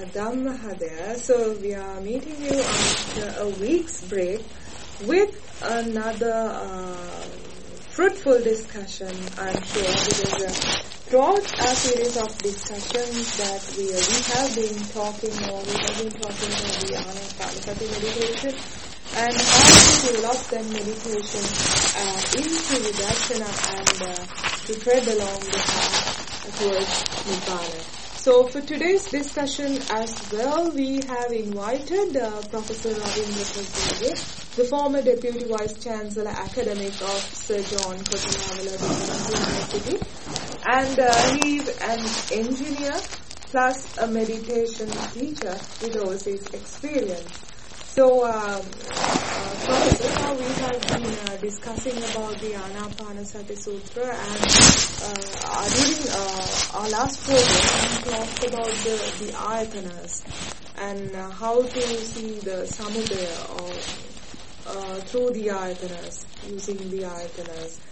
Dam Mahadaya. So we are meeting you after a week's break with another fruitful discussion, I'm sure, because throughout our series of discussions that we have been talking about the Anapanasati meditation and how to develop that meditation into Vidarsana and to tread along the path towards Nibbana. So for today's discussion as well, we have invited Professor Ravindra Prasad, the former Deputy Vice Chancellor Academic of Sir John Kottanavala University, and he's an engineer plus a meditation teacher with overseas experience. So, Professor, now we have been discussing about the Anapanasati Sutra, and during our last program we talked about the ayatanas and how to see the samudaya or through the ayatanas, using the ayatanas,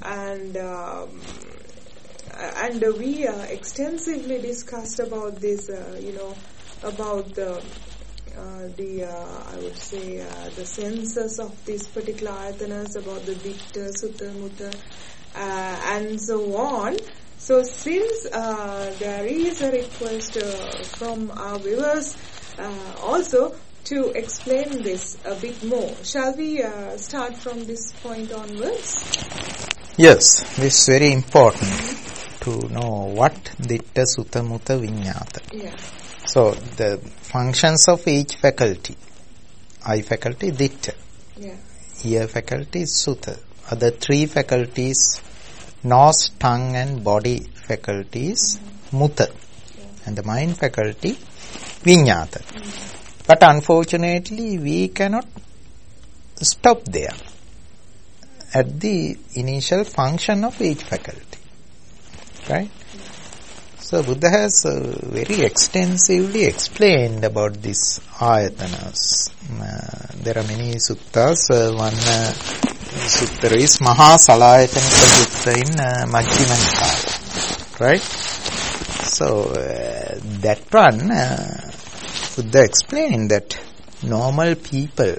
and we extensively discussed about this, about I would say the senses of these particular ayatanas, about the Vitta, Sutta, Mutta, and so on. So since there is a request from our viewers also to explain this a bit more, shall we start from this point onwards? Yes, this is very important to know what Ditta, Sutta, Mutta, Viññāta. Yeah. So the functions of each faculty: eye faculty, Ditta; ear faculty, Sutta; other three faculties, nose, tongue and body faculties, Mutta; and the mind faculty, Viññāta. But unfortunately we cannot stop there at the initial function of each faculty, right? So Buddha has very extensively explained about these ayatanas. There are many suttas. One sutta is Maha Salayatanika Sutta in Majjhima Nikaya, right? So that one, Buddha explained that normal people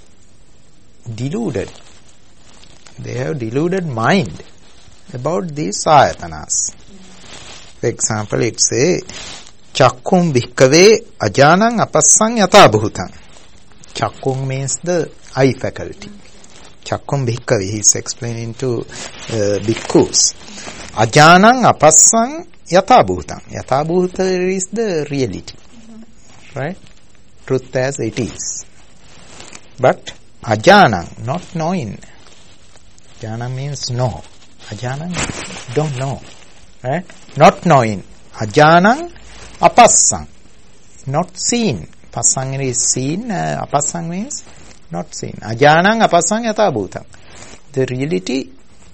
deluded. They have deluded mind about these ayatanas. For example, it says, Chakkum bhikkhave ajanang apassang yatha bhutam. Chakkum means the eye faculty. Chakkum bhikkhave, he is explaining to bhikkhus. Ajanang apassang yatha bhutam. Yatha bhuta is the reality. Right? Truth as it is. But ajanang, not knowing. Ajanang means no. Ajanang, don't know. Right? Not knowing. Ajanang apassang. Not seen. Passang is seen. Apassang means not seen. Ajanang apassang yatha bhutam. The reality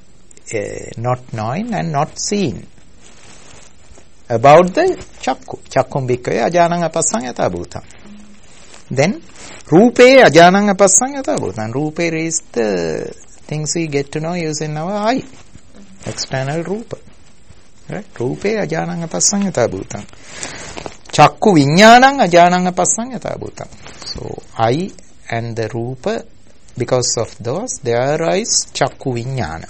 not knowing and not seen. About the chakku. Chakkum bhikkhave ajanang apassang yatha bhutam. Then rupe ajanang apassang yatha bhutam. Rupe is the things we get to know using our eye. External rupa. Right? Rupe ajanang apassang yatha bhutam. Chakku viññānang ajanang apassang yatha bhutam. So eye and the rupa, because of those, there arise chakku viññāna.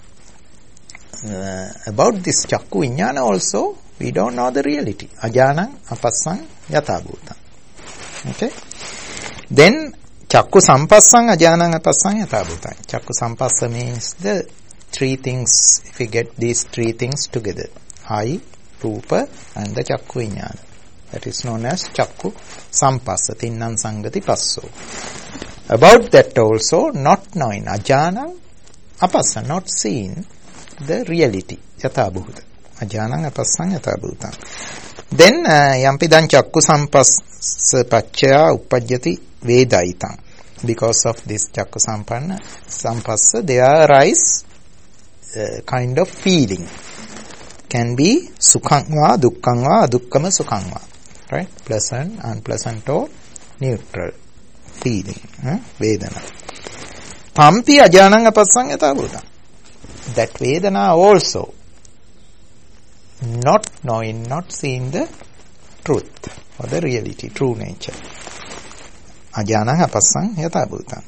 About this chakku viññāna also, we don't know the reality. Ajanang apassang yatha bhutam. Okay? Then chakku sampassang ajanang apassang yatha bhutam. Chakku sampassa means the three things. If we get these three things together, eye, rupa and the chakku viññāna. That is known as chakku sampassa, tinnam sangati passo. About that also, not knowing, ajanang apassa, not seeing the reality, yatha bhuta. Ajanang apassang yatha bhutam. Then yampidan chakku sampassa paccaya uppajjati vedaitam. Because of this chakku sampassa, there arise kind of feeling. Can be sukhang va, dukkhang va, adukkama sukhang va. Right? Pleasant, unpleasant or neutral feeling. Vedana. Pampi ajanang apassang yatha bhutam. That Vedana also, not knowing, not seeing the truth, or the reality, true nature. Ajnanam apassam yatha bhutam.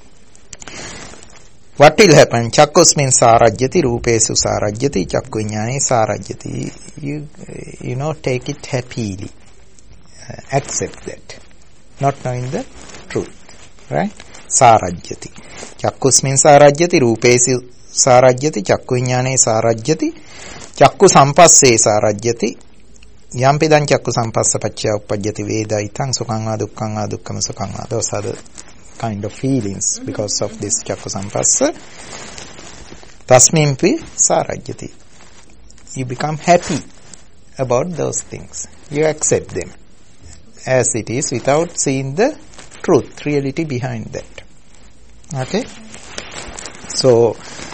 What will happen? Chakkusmin sarajyati, rupesu sarajyati, chakku vijnane sarajyati. You take it happily. Accept that. Not knowing the truth. Right? Sarajyati. Chakkusmin sarajyati, rupesu sarajyati, chakku vijnane sarajyati, chakku sampasse sarajyati. Yampidan chakku sampassa paccaya uppajjati vedaitam sukham va dukkham va dukkham sukham va. Those are the kind of feelings because of this chakku sampassa. Tasmimpi sarajyati. You become happy about those things. You accept them as it is without seeing the truth, reality behind that. Okay? So,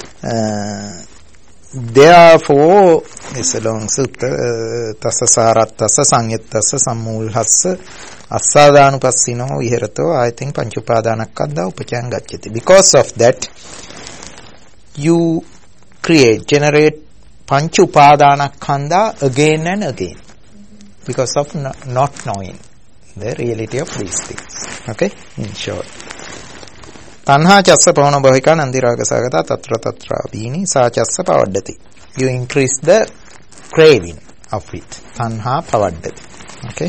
therefore, it's a long sutta, tassa sarattassa sanyattassa sammulhassa assadhanupassino viharato, I think panchupadanakkadda upachayam gacchati. Because of that, you generate panchupadanakkanda again and again. Because of not knowing the reality of these things. Okay? In short. Tanha chassa pavana bhavika nandiraga sagata tatra tatra bhini sa chassa pavaddati. You increase the craving of it. Tanha pavaddati. Okay?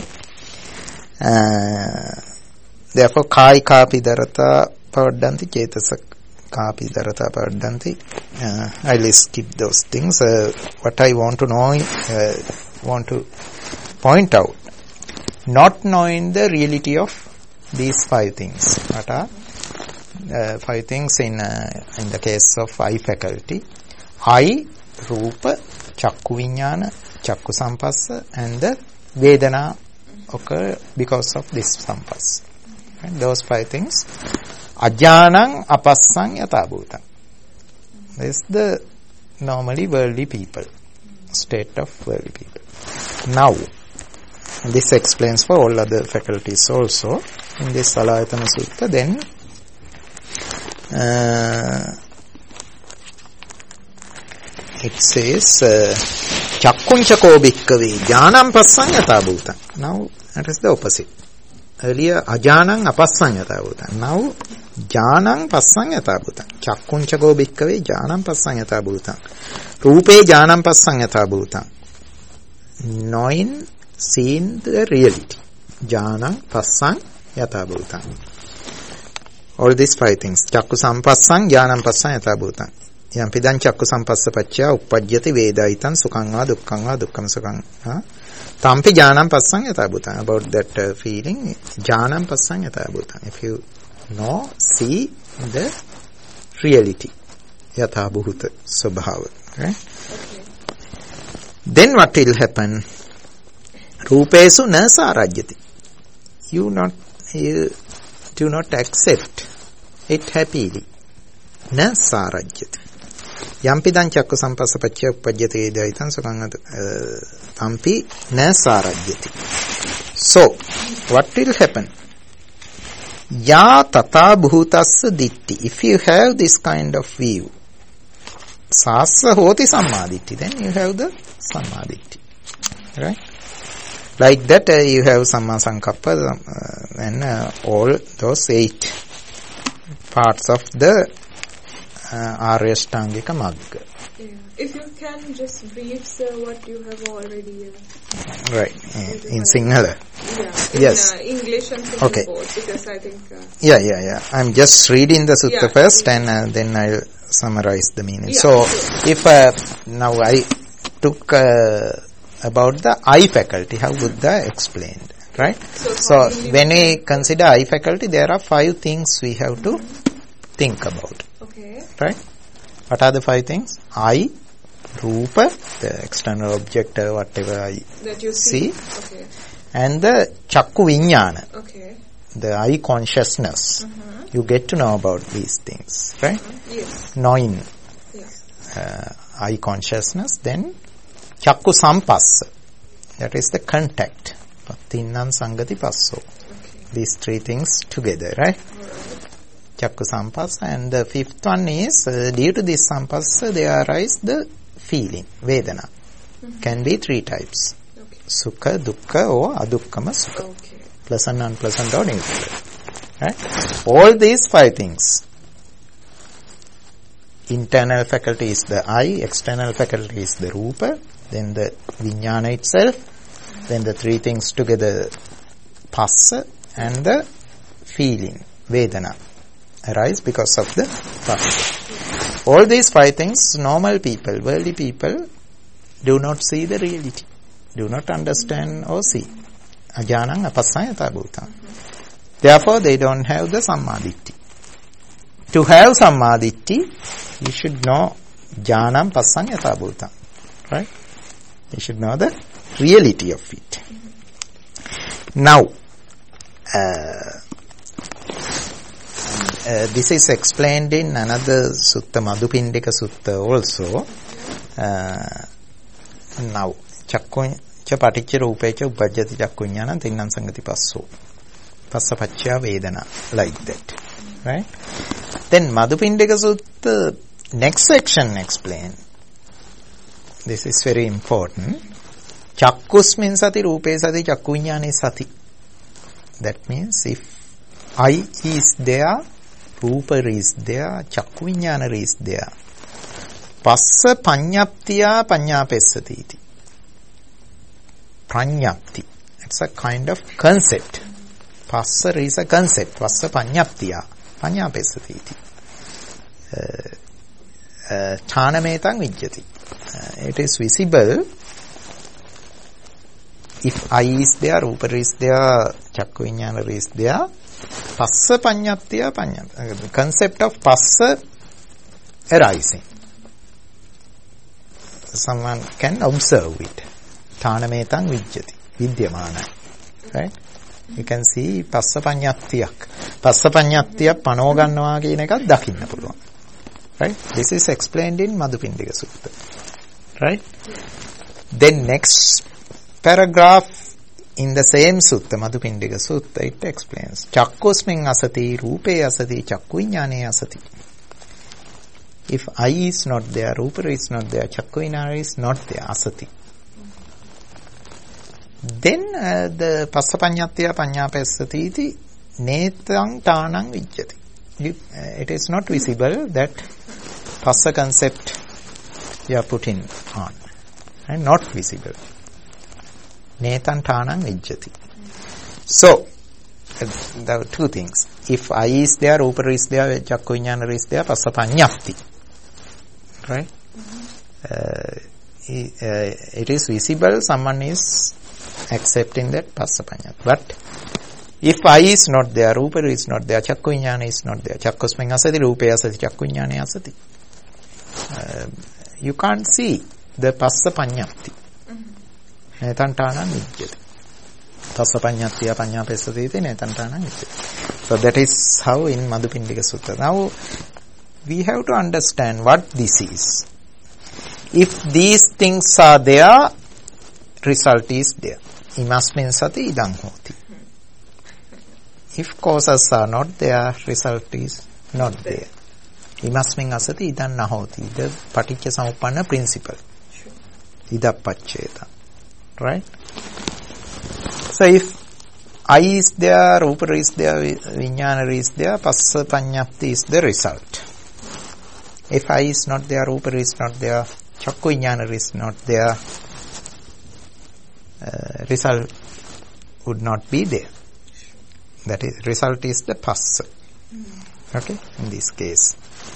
Therefore, kai kapi darata pavaddanti, cetasa kapi darata pavaddanti. I'll skip those things. What I want to know, want to point out, not knowing the reality of these 5 things. What are 5 things in the case of eye faculty? Eye, rupa, chakku vijnana, chakku sampassa, and the vedana occur because of this sampassa. Right? Those 5 things. Ajnanam apassam yatha bhutam. This is the normally worldly people, state of worldly people. Now, this explains for all other faculties also. In this Salayatana Sutta, then it says chakkunchako bhikkave jnanam passam yatha bhutam. Now that is the opposite. Earlier ajnanam apassam yatha bhutam. Now jnanam passam yatha bhutam. Chakkunchako bhikkave jnanam passam yatha bhutam. Rupe jnanam passam yatha bhutam. Knowing, seeing the reality. Jnanam passam yatha bhutam. All these 5 things. Chakku sampassam jnanam passam yatha bhutam. Yampidan chakku sampassa paccaya uppajjati vedaitam sukham va dukkham va dukkham sukham. Tampi jnanam passam yatha bhutam. About that feeling, jnanam passam yatha bhutam. If you know, see the reality. Yatha bhuta svabhava. Right? Okay. Then what will happen? Rupesu na sarajyati. You do not accept it happily. Na sarajyati. Yampidan chakku sampassa paccaya uppajjati vedaitam sukham tampi na sarajyati. So, what will happen? Ya tata bhutassa ditti. If you have this kind of view, sassa hoti sammaditthi, then you have the sammaditthi. Right? Like that, you have samma sankappa and all those 8 parts of the Arya Ashtangika Magga. Yeah. If you can just brief what you have already. Right. In Sinhala. Yeah. Yes. English and Sinhala okay. both, because I think. Yeah. I'm just reading the sutta first, and then I'll summarize the meaning. Yeah, so, sure. if now I took about the eye faculty, how Buddha explained, right? So when we consider eye faculty, there are 5 things we have to think about. Okay. Right? What are the 5 things? Eye, rupa, the external object, whatever I that you see. Okay. And the chakku vijnana. Okay. The eye consciousness. You get to know about these things, right? Yes. Knowing. Eye consciousness. Then chakku sampassa. That is the contact. Tinnam sangati passo. These 3 things together, right? Chakku sampassa. And the 5th one is, due to this sampassa, there arise the feeling, vedana. Can be 3 types. Okay. Sukha, dukkha or adukkama sukha. Okay. Pleasant, unpleasant or neutral. Right? All these 5 things. Internal faculty is the eye, external faculty is the rupa, then the vijnana itself, then the 3 things together, passa, and the feeling, vedana, arise because of the passa. All these 5 things, normal people, worldly people, do not see the reality, do not understand or see. Ajanang apassang yatha bhutam. Therefore, they don't have the sammaditthi. To have sammaditthi, you should know jnanam passang yatha bhutam. Right? You should know the reality of it. Now, this is explained in another sutta, Madhupindika Sutta also. Now, chakkuñ cha paticca rupecha upajjati chakkuññānam tinnam sangati passo. Passa paccaya vedana. Like that. Right? Then Madhupindika Sutta, next section explain. This is very important. Chakkusmin sati rupe sati chakkuññāne sati. That means if eye is there, rupa is there, chakkuññāna is there. Passa paññaptiya paññāpessati iti. Prajñapti. It's a kind of concept. Passa is a concept. Passa paññaptiya paññāpessati iti. Thānametang vijjati. It is visible if eye is there, rupa is there, chakku vijnana is there. Passa paññaptiya paññapti. The concept of passa arising. Someone can observe it. Thānametang vijjati. Vidyamana. Right? You can see passa paññaptiyak. Passa paññaptiyak pano gannawa කියන එකක් දකින්න පුළුවන්. Right? This is explained in Madhupindika Sutta. Right? Then next paragraph in the same sutta, Madhupindika Sutta, it explains. Chakkusmin asati, rupe asati, chakku vijnane asati. If eye is not there, rupa is not there, chakku vijnana is not there, asati. Then the passa paññaptiya paññāpessati iti netang tānang vijjati. It is not visible that passa concept you are putting on. And not visible. Netan tānang vijjati. So, there are 2 things. If eye is there, rupa is there, chakku vijnana is there, passa paññapti. Right? It is visible, someone is accepting that passa paññapti. But if eye is not there, rupa is not there, chakku vijnana is not there, chakkusmin asati, rupe asati, chakku vijnane asati. You can't see the passa paññapti. Netan tānang vijjati. Passa paññaptiya paññāpessati iti netan tānang vijjati. So that is how in Madhupindika Sutta. Now we have to understand what this is. If these things are there, result is there. Imasmin sati idang hoti. If causes are not there, result is not there. Imasmin asati idang nahoti. The paticca samuppanna principle. Idappaccheta. Right? So if eye is there, rupa is there, vijnana is there, passa paññapti is the result. If eye is not there, rupa is not there, chakku vijnana is not there, result would not be there. That is, result is the passa. Okay, in this case.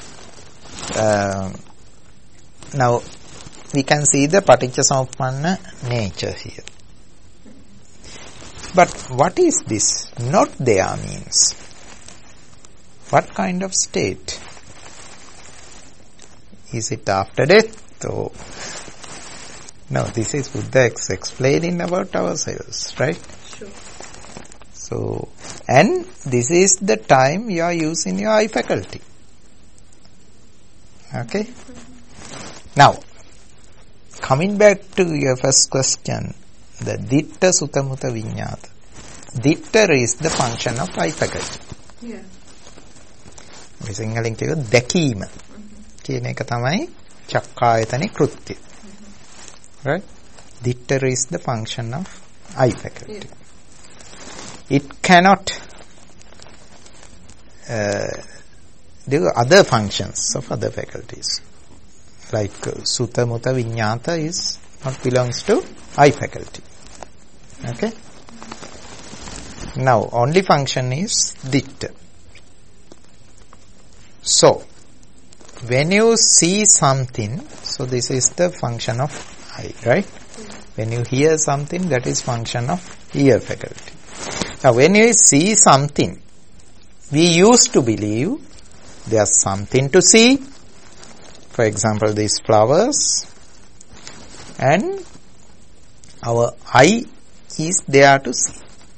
Now, we can see the paticca samuppanna nature here. But what is this? Not there means. What kind of state? Is it after death? Or no, this is Buddha explaining about ourselves, right? Sure. So, and this is the time you are using your eye faculty. Okay? Now, coming back to your first question, the ditta sutta mutta viññāta. Ditta is the function of eye faculty. Yeah. සිංහලෙන් කියව දැකීම කියන එක තමයි චක්කායතනේ කෘත්‍ය. Right? Ditta is the function of eye faculty. It cannot do other functions of other faculties. Like Sutta, Mutta, Viññāta is not belongs to eye faculty. Okay? Now, only function is Ditta. So, when you see something, so this is the function of eye, right? When you hear something, that is function of ear faculty. Now, when you see something, we used to believe there's something to see. For example, these flowers, and our eye is there to see.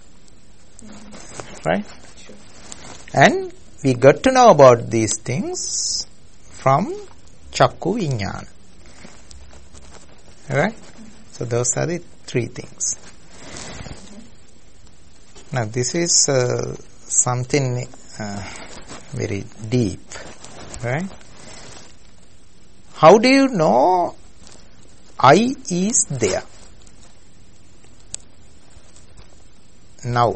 Right? Sure. And we got to know about these things from Chakku Viññāna. Right? So those are the three things. Now this is something very deep. Right? How do you know eye is there? Now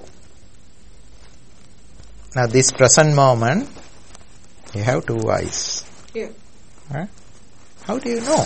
this present moment, you have two eyes. Yeah. Right? How do you know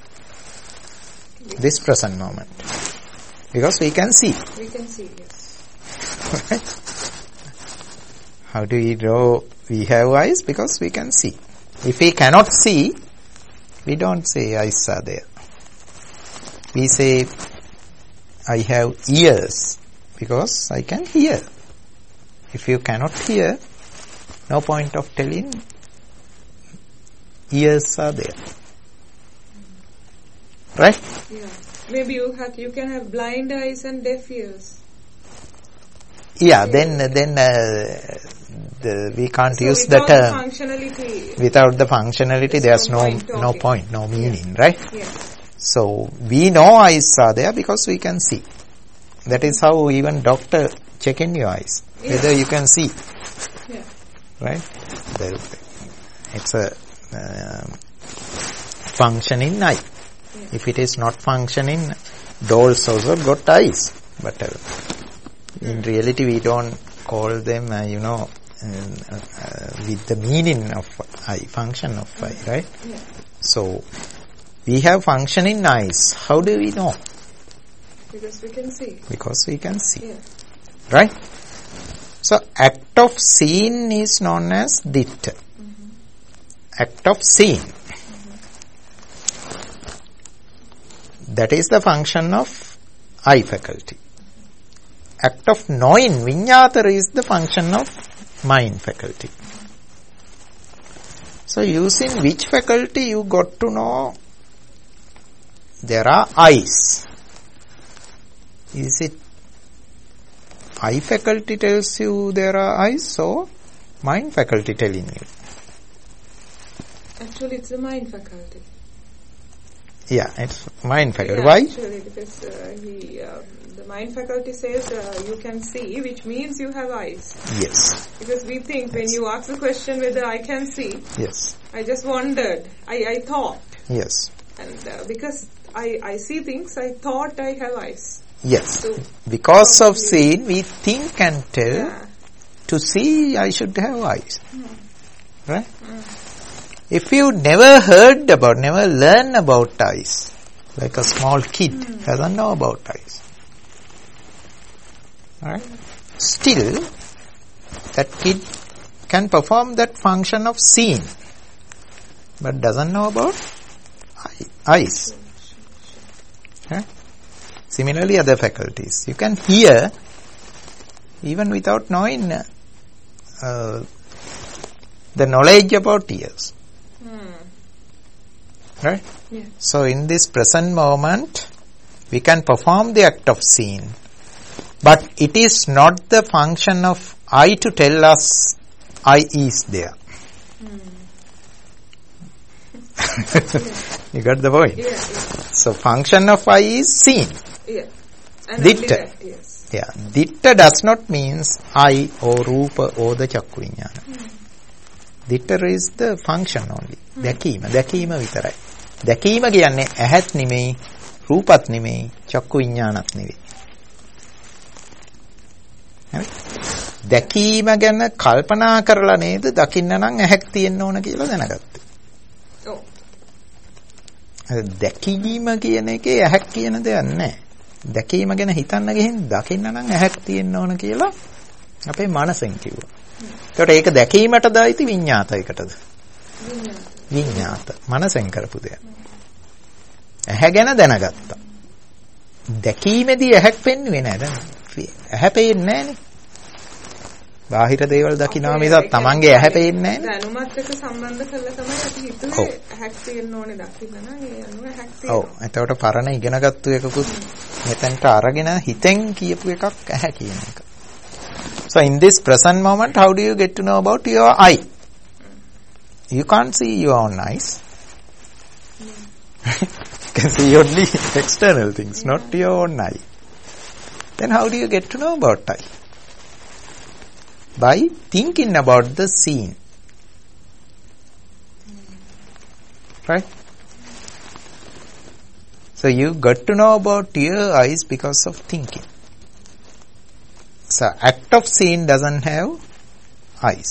this present moment? Because we can see. We can see, yes. Right? How do we know we have eyes? Because we can see. If we cannot see, we don't say eyes are there. We say I have ears because I can hear. If you cannot hear, no point of telling ears are there. Right? Yeah. Maybe you can have blind eyes and deaf ears. Yeah, then we can't use the term. Functionality. Without the functionality, there's no point, no meaning, right? Yeah. So we know eyes are there because we can see. That is how even doctor check in your eyes, whether you can see. Yeah. Right? It's a functioning eye. Yeah. If it is not functioning, dolls also got eyes. But in reality, we don't call them, with the meaning of eye, function of eye, right? Yeah. So, we have functioning eyes. How do we know? Because we can see. Because we can see. Yeah. Right? So, act of seeing is known as ditta. Mm-hmm. Act of seeing. Mm-hmm. That is the function of eye faculty. Act of knowing, viññāta, is the function of mind faculty. So, using which faculty you got to know there are eyes? Is it eye faculty tells you there are eyes, or mind faculty telling you? Actually, it's the mind faculty. Yeah, it's mind faculty. Yeah, Why? Actually, because the mind faculty says you can see, which means you have eyes. Yes. Because we think when you ask the question whether I can see, Yes. I just wondered, I thought. Yes. And because I see things, I thought I have eyes. Yes. So, because of seeing, we think and tell, yeah. to see I should have eyes. Right? Mm. If you never heard about, never learned about eyes, like a small kid doesn't know about eyes. Right? Still, that kid can perform that function of seeing, but doesn't know about eyes. Right? Similarly, other faculties. You can hear even without knowing the knowledge about ears. Right? Yeah. So, in this present moment, we can perform the act of seeing. But it is not the function of eye to tell us eye is there. You got the point? Yeah. So, function of eye is seen. Yeah. And Ditta. only that, yes. Yeah. Ditta does not means eye or rupa or the chakku viññāna. Ditta is the function only. දැකීම විතරයි. දැකීම කියන්නේ ඇහත් නෙමෙයි, රූපත් නෙමෙයි, චක්කු විඥානත් නෙවෙයි. හරි? දැකීම ගැන කල්පනා කරලා නේද දකින්න නම් ඇහැක් තියෙන්න ඕන කියලා දැනගත්තේ. ඔව්. දැකීම කියන එකේ ඇහැක් කියන දෙයක් නැහැ. දැකීම ගැන හිතන්න ගිහින් දකින්න නම් ඇහැක් තියෙන්න ඕන කියලා අපේ මනසෙන් කිව්වා. ඒකට ඒක දැකීමටද අයිති විඤ්ඤාතයකටද? විඤ්ඤාත. මනසෙන් කරපු දෙයක්. ඇහැ ගැන දැනගත්තා. දැකීමේදී ඇහැක් පෙන්වන්නේ නැහැ දැන්. ඇහැ පෙන්නේ නැහනේ. බාහිර දේවල් දකිනවා මිසක් තමන්ගේ ඇහැ පෙන්නේ නැහැ. දැනුමත් එක්ක සම්බන්ධ කරලා තමයි අපි හිතුවේ ඇහැක් තියෙන්න ඕනේ දකින්න නම් ඒ අනුව ඇහැක් තියෙනවා. ඔව්. එතකොට පරණ ඉගෙනගත්තු එකකුත් මෙතනට අරගෙන හිතෙන් කියපු එකක් ඇහැ කියන එක. So in this present moment, how do you get to know about your eye? You can't see your own eyes. You can see only external things, not your own eye. Then how do you get to know about eye? By thinking about the scene. Right? So you got to know about your eyes because of thinking. So act of seeing doesn't have eyes.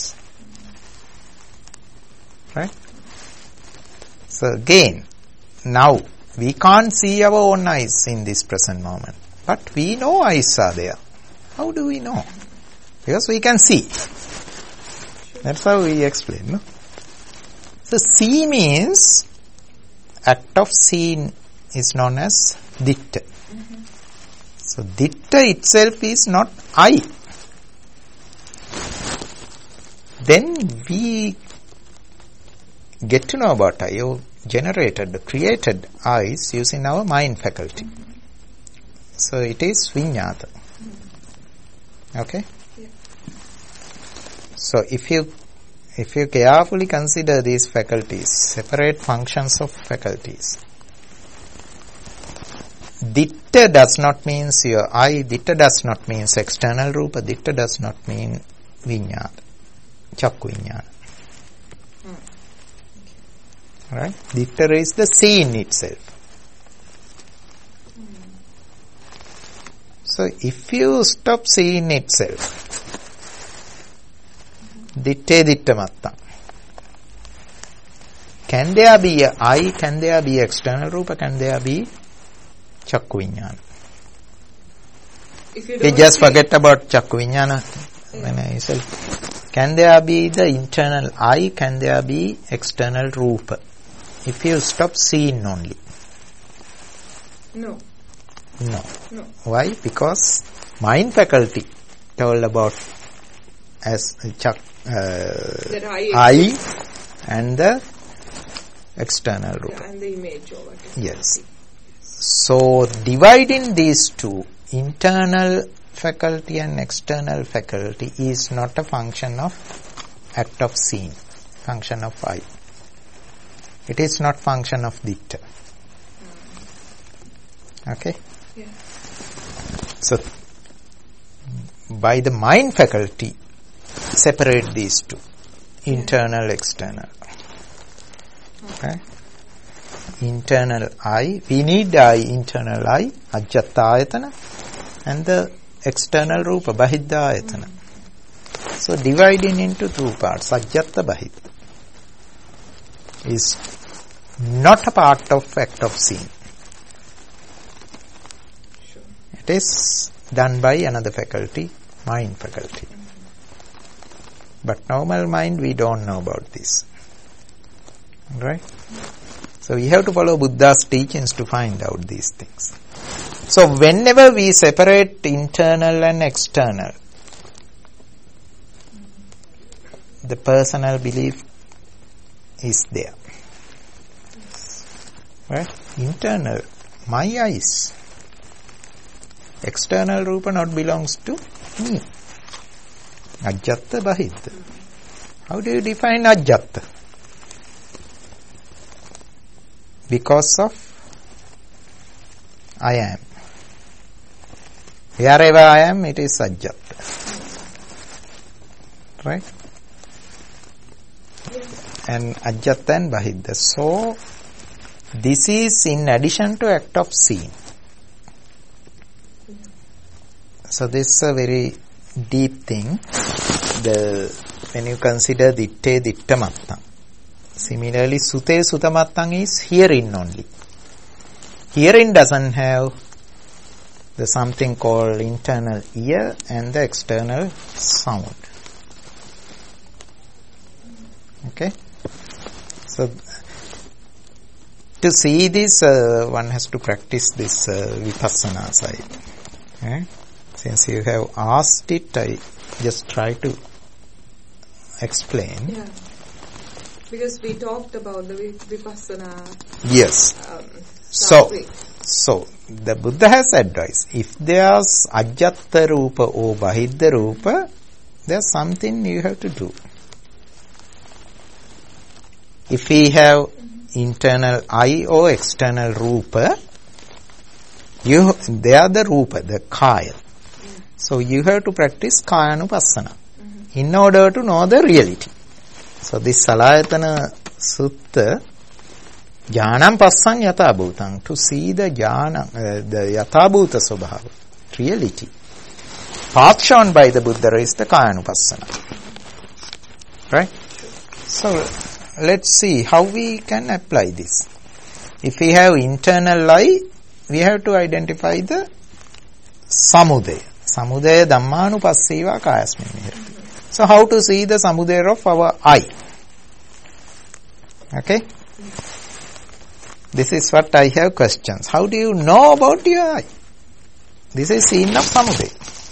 Right? So again, now we can't see our own eyes in this present moment. But we know eyes are there. How do we know? Because we can see. That's how we explain. No? So see means act of seeing is known as ditta. So ditta itself is not eye. Then we get to know about eye. You generated, created eyes using our mind faculty. So it is viññāta. Okay? Yeah. So if you carefully consider these faculties, separate functions of faculties. Ditta does not mean your eye, ditta does not mean external rupa, ditta does not mean viññāta, chakku viññāna. Right? Ditta is the scene itself. So if you stop seeing itself, ditte ditta matta. Can there be a eye? Can there be external rupa? Can there be chakku viññāna? We just forget about chakku viññāna. Can there be the internal eye? Can there be external rupa? If you stop seeing only. No. No. Why? Because mind faculty told about as eye and the external rupa. Yeah, and the image of it. Yes. So dividing these two, internal faculty and external faculty, is not a function of act of seeing, function of eye. It is not function of ditta. Okay? Yeah. So, by the mind faculty, separate these two, internal, external. Okay? Internal eye, we need eye, internal eye, ajjatta ayatana, and the external rupa, bahidda ayatana. So, dividing into two parts, ajjatta bahidda, is not a part of act of seeing. It is done by another faculty, mind faculty. But normal mind, we don't know about this. Right? So we have to follow Buddha's teachings to find out these things. So whenever we separate internal and external, the personal belief is there. Right? Internal, my eyes. External rupa not belongs to me. Ajjatta bahidda. How do you define ajjatta? Because of I am. Wherever I am, it is ajjatta. Right? And ajjatta and bahidda. So, This is in addition to act of seeing. So this is a very deep thing. When you consider ditte dittamattang. Similarly, sute sutamattang is hearing only. Hearing doesn't have the something called internal ear and the external sound. Okay? So, to see this, one has to practice this vipassana side. Okay? Since you have asked it, I just try to explain. Yeah. Because we talked about the vipassana. Yes. So, the Buddha has advised, if there's ajjatta rupa or bahidda rupa, there's something you have to do. If we have internal eye or external rupa, they are the rupa, the kaya. So you have to practice kayanupassana in order to know the reality. So this Salayatana Sutta, jnanam passang yata bhutang, to see the jnana, the yata bhuta svabhava, reality. Path shown by the Buddha is the kayanupassana. Right? So let's see how we can apply this. If we have internal eye, we have to identify the samudaya. Samudaya dhammanupassiva kayasmin viharati. So how to see the samudaya of our eye? Okay? This is what I have questions. How do you know about your eye? This is scene of samudaya.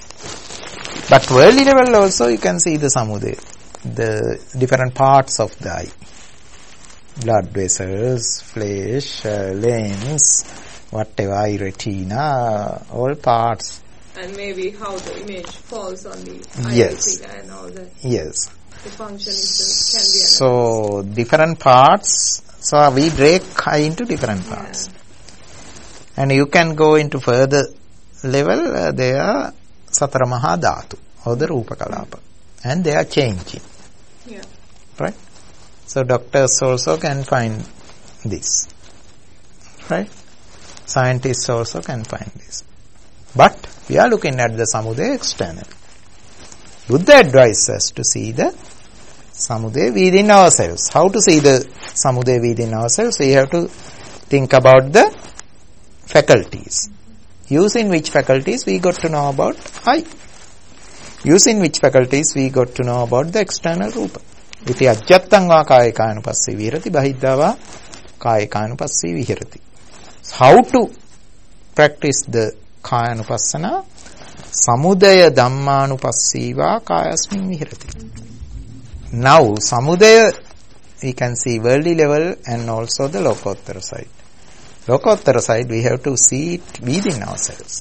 But worldly level also you can see the samudaya, the different parts of the eye. Blood vessels, flesh, lens, whatever, eye retina, all parts. And maybe how the image falls on the eye retina and all that. Yes. The function is can be analyzed. So, different parts. So, we break eye into different parts. Yeah. And you can go into further level, they are Satara Maha Dhatu, or the Rupa Kalapa. And they are changing. Yeah. Right? So, doctors also can find this. Right? Scientists also can find this. But we are looking at the samudaya external. Buddha advises us to see the samudaya within ourselves. How to see the samudaya within ourselves? We have to think about the faculties. Using which faculties we got to know about eye. Using which faculties we got to know about the external rupa. Iti ajjattang va kayikanupassī viharati bahiddha va kayikanupassī viharati. How to practice the kayanupassana? Samudaya dhammanupassīva kayasmin viharati. Now, samudaya we can see worldly level and also the lokottara side. Lokottara side we have to see it within ourselves.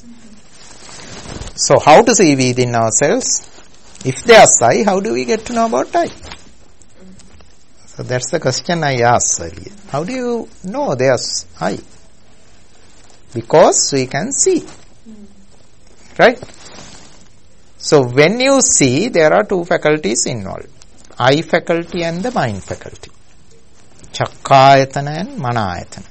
So, how to see within ourselves? If there's eye, how do we get to know about eye? So, that's the question I asked earlier. How do you know there's eye? Because we can see. Right? So, when you see, there are two faculties involved. Eye faculty and the mind faculty. Chakkayatana and manayatana.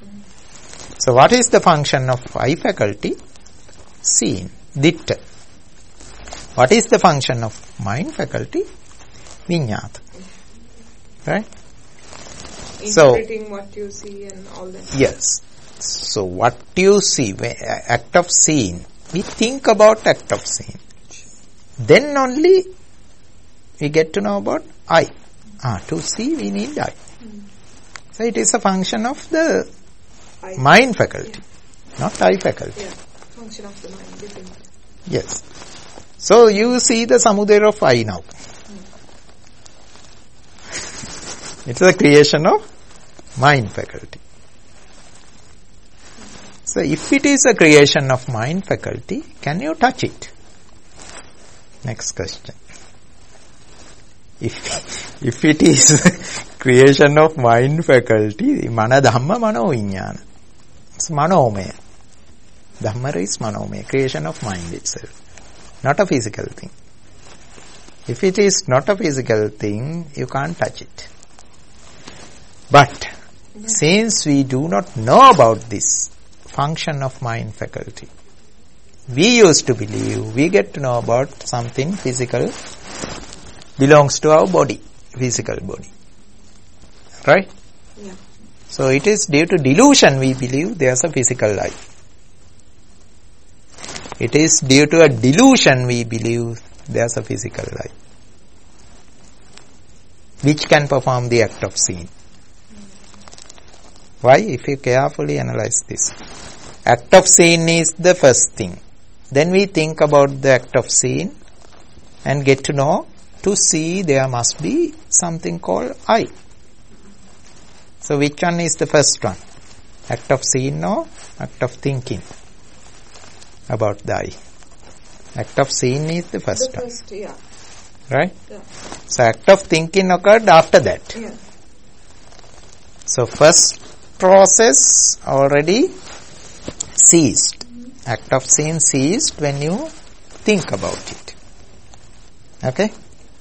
So, what is the function of eye faculty? Seeing. Ditta. What is the function of mind faculty? Viññāta. Right? Interpreting what you see and all that. Yes. So, what you see, act of seeing, we think about act of seeing. Then only we get to know about eye. To see we need eye. So, it is a function of the mind faculty, not eye faculty. Yeah, function of the mind, different. Yes. So, you see the samudaya of eye now. It is a creation of mind faculty. So, if it is a creation of mind faculty, can you touch it? Next question. If it is creation of mind faculty, mana dhamma mano viññāna. It's manomaya. Dhamma is manomaya, creation of mind itself, not a physical thing. If it is not a physical thing, you can't touch it. But Since we do not know about this function of mind faculty, we used to believe we get to know about something physical belongs to our body, physical body. Right? Yeah. So it is due to delusion we believe there's a physical life. It is due to a delusion we believe there's a physical life, which can perform the act of seeing. Why? If you carefully analyze this. Act of seeing is the first thing. Then we think about the act of seeing and get to know, to see there must be something called I. So which one is the first one? Act of seeing or act of thinking about the I? Act of seeing is the first one. Yeah. Right? Yeah. So act of thinking occurred after that. Yeah. So first process already ceased. Act of seeing ceased when you think about it. Okay?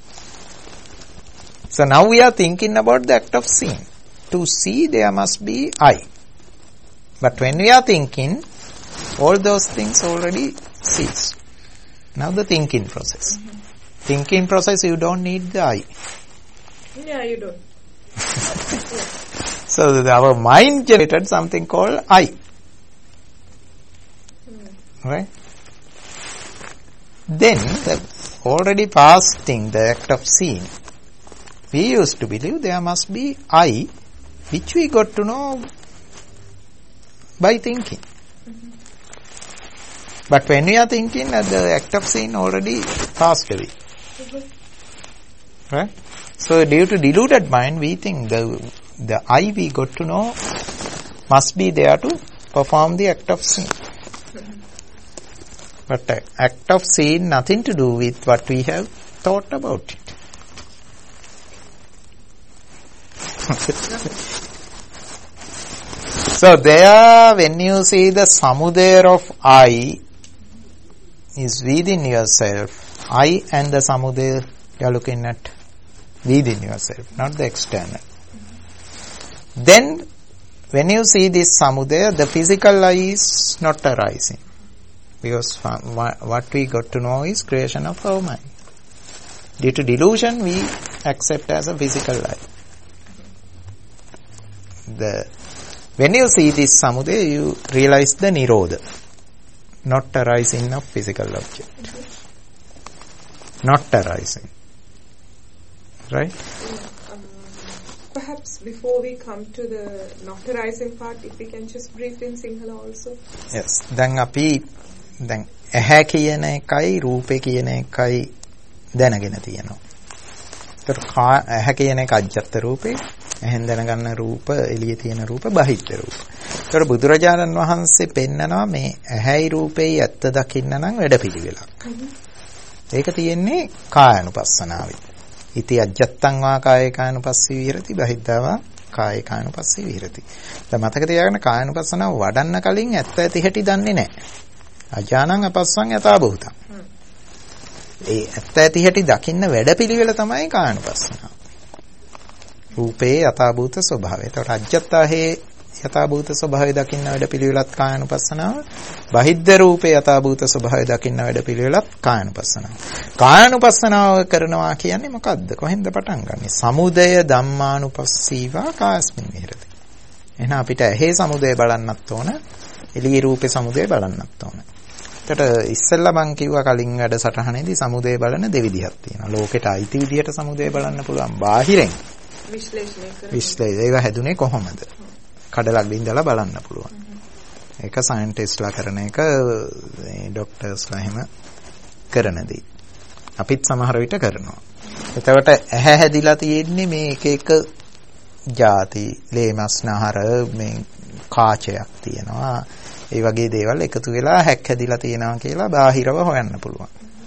So now we are thinking about the act of seeing. To see there must be I. But when we are thinking, all those things already ceased. Now the thinking process. Thinking process, you don't need the I. Yeah, you don't. So our mind generated something called I. Right? Then the already past thing, the act of seeing, we used to believe there must be I, which we got to know by thinking. But when we are thinking, the act of seeing already passed away. Right? So due to deluded mind, we think the I we got to know must be there to perform the act of seeing. But the act of seeing nothing to do with what we have thought about it. So there, when you see the samudaya of I is within yourself, I and the samudaya you are looking at within yourself, not the external. Then when you see this samudaya, the physical I is not arising. Because what we got to know is creation of our mind. Due to delusion, we accept as a physical life. When you see this samudaya, you realize the nirodha, not arising of physical object. Not arising. Right? Perhaps before we come to the not arising part, if we can just brief in Sinhala also. Yes. දැන් ඇහැ කියන එකයි රූපේ කියන එකයි දැනගෙන තියෙනවා. ඒතර ඇහැ කියන එක අජ්ජත් රූපේ, ඇහෙන් දැනගන්න රූප, එළියේ තියෙන රූප බහිද්ධ රූප. ඒතර බුදුරජාණන් වහන්සේ පෙන්නනවා මේ ඇහැයි රූපේයි ඇත්ත දකින්න නම් වැඩපිළිවෙලක්. ඒක තියෙන්නේ කායानुපස්සනාවේ. ඉති අජ්ජත්තං වා කායකානුපස්සී විහෙරති බහිද්ධා කායකානුපස්සී විහෙරති. දැන් මතක තියාගන්න කායानुපස්සනාව වඩන්න කලින් ඇත්ත ඇති හැටි දන්නේ නැහැ. අජානං අපස්සං යථා භූතං. ඒ ඇත්ත ඇති හැටි දකින්න වැඩපිළිවෙල තමයි කායानुපස්සනාව. රූපේ යථා භූත ස්වභාවය. ඒතකොට අජ්ජත්තාහේ යථා භූත ස්වභාවය දකින්න වැඩපිළිවෙලත් කායानुපස්සනාව. බහිද්ධ රූපේ යථා භූත ස්වභාවය දකින්න වැඩපිළිවෙලත් කායानुපස්සනාව. කායानुපස්සනාව කරනවා කියන්නේ මොකද්ද? කොහෙන්ද පටන් ගන්නෙ? සමුදය ධම්මානුපස්සීවා කායස්මින් විහෙරති. එහෙනම් අපිට ඇහි සමුදය බලන්නත් ඕන, එළියේ රූපේ සමුදය බලන්නත් ඕන. එතකොට ඉස්සෙල්ලා මං කිව්වා කලින් වැඩසටහනේදී සමුදය බලන දෙවිදිහක් තියෙනවා. ලෝකෙට අයිති විදිහට සමුදය බලන්න පුළුවන් බාහිරෙන්. විශ්ලේෂණය ඒවා හැදුනේ කොහොමද? කඩලක් බින්දලා බලන්න පුළුවන්. ඒක සයන්ටිස්ට්ලා කරන එක, ડોක්ටර්ස්ලා එහෙම කරන දේ. අපිත් සමහර විට කරනවා. එතකොට ඇහැ හැදිලා තියෙන්නේ මේ එක එක ಜಾති, ලේමස්නහර, මේ කාචයක් තියෙනවා. ඒ වගේ දේවල් එකතු වෙලා හැක් හැදිලා තියෙනවා කියලා බාහිරව හොයන්න පුළුවන්.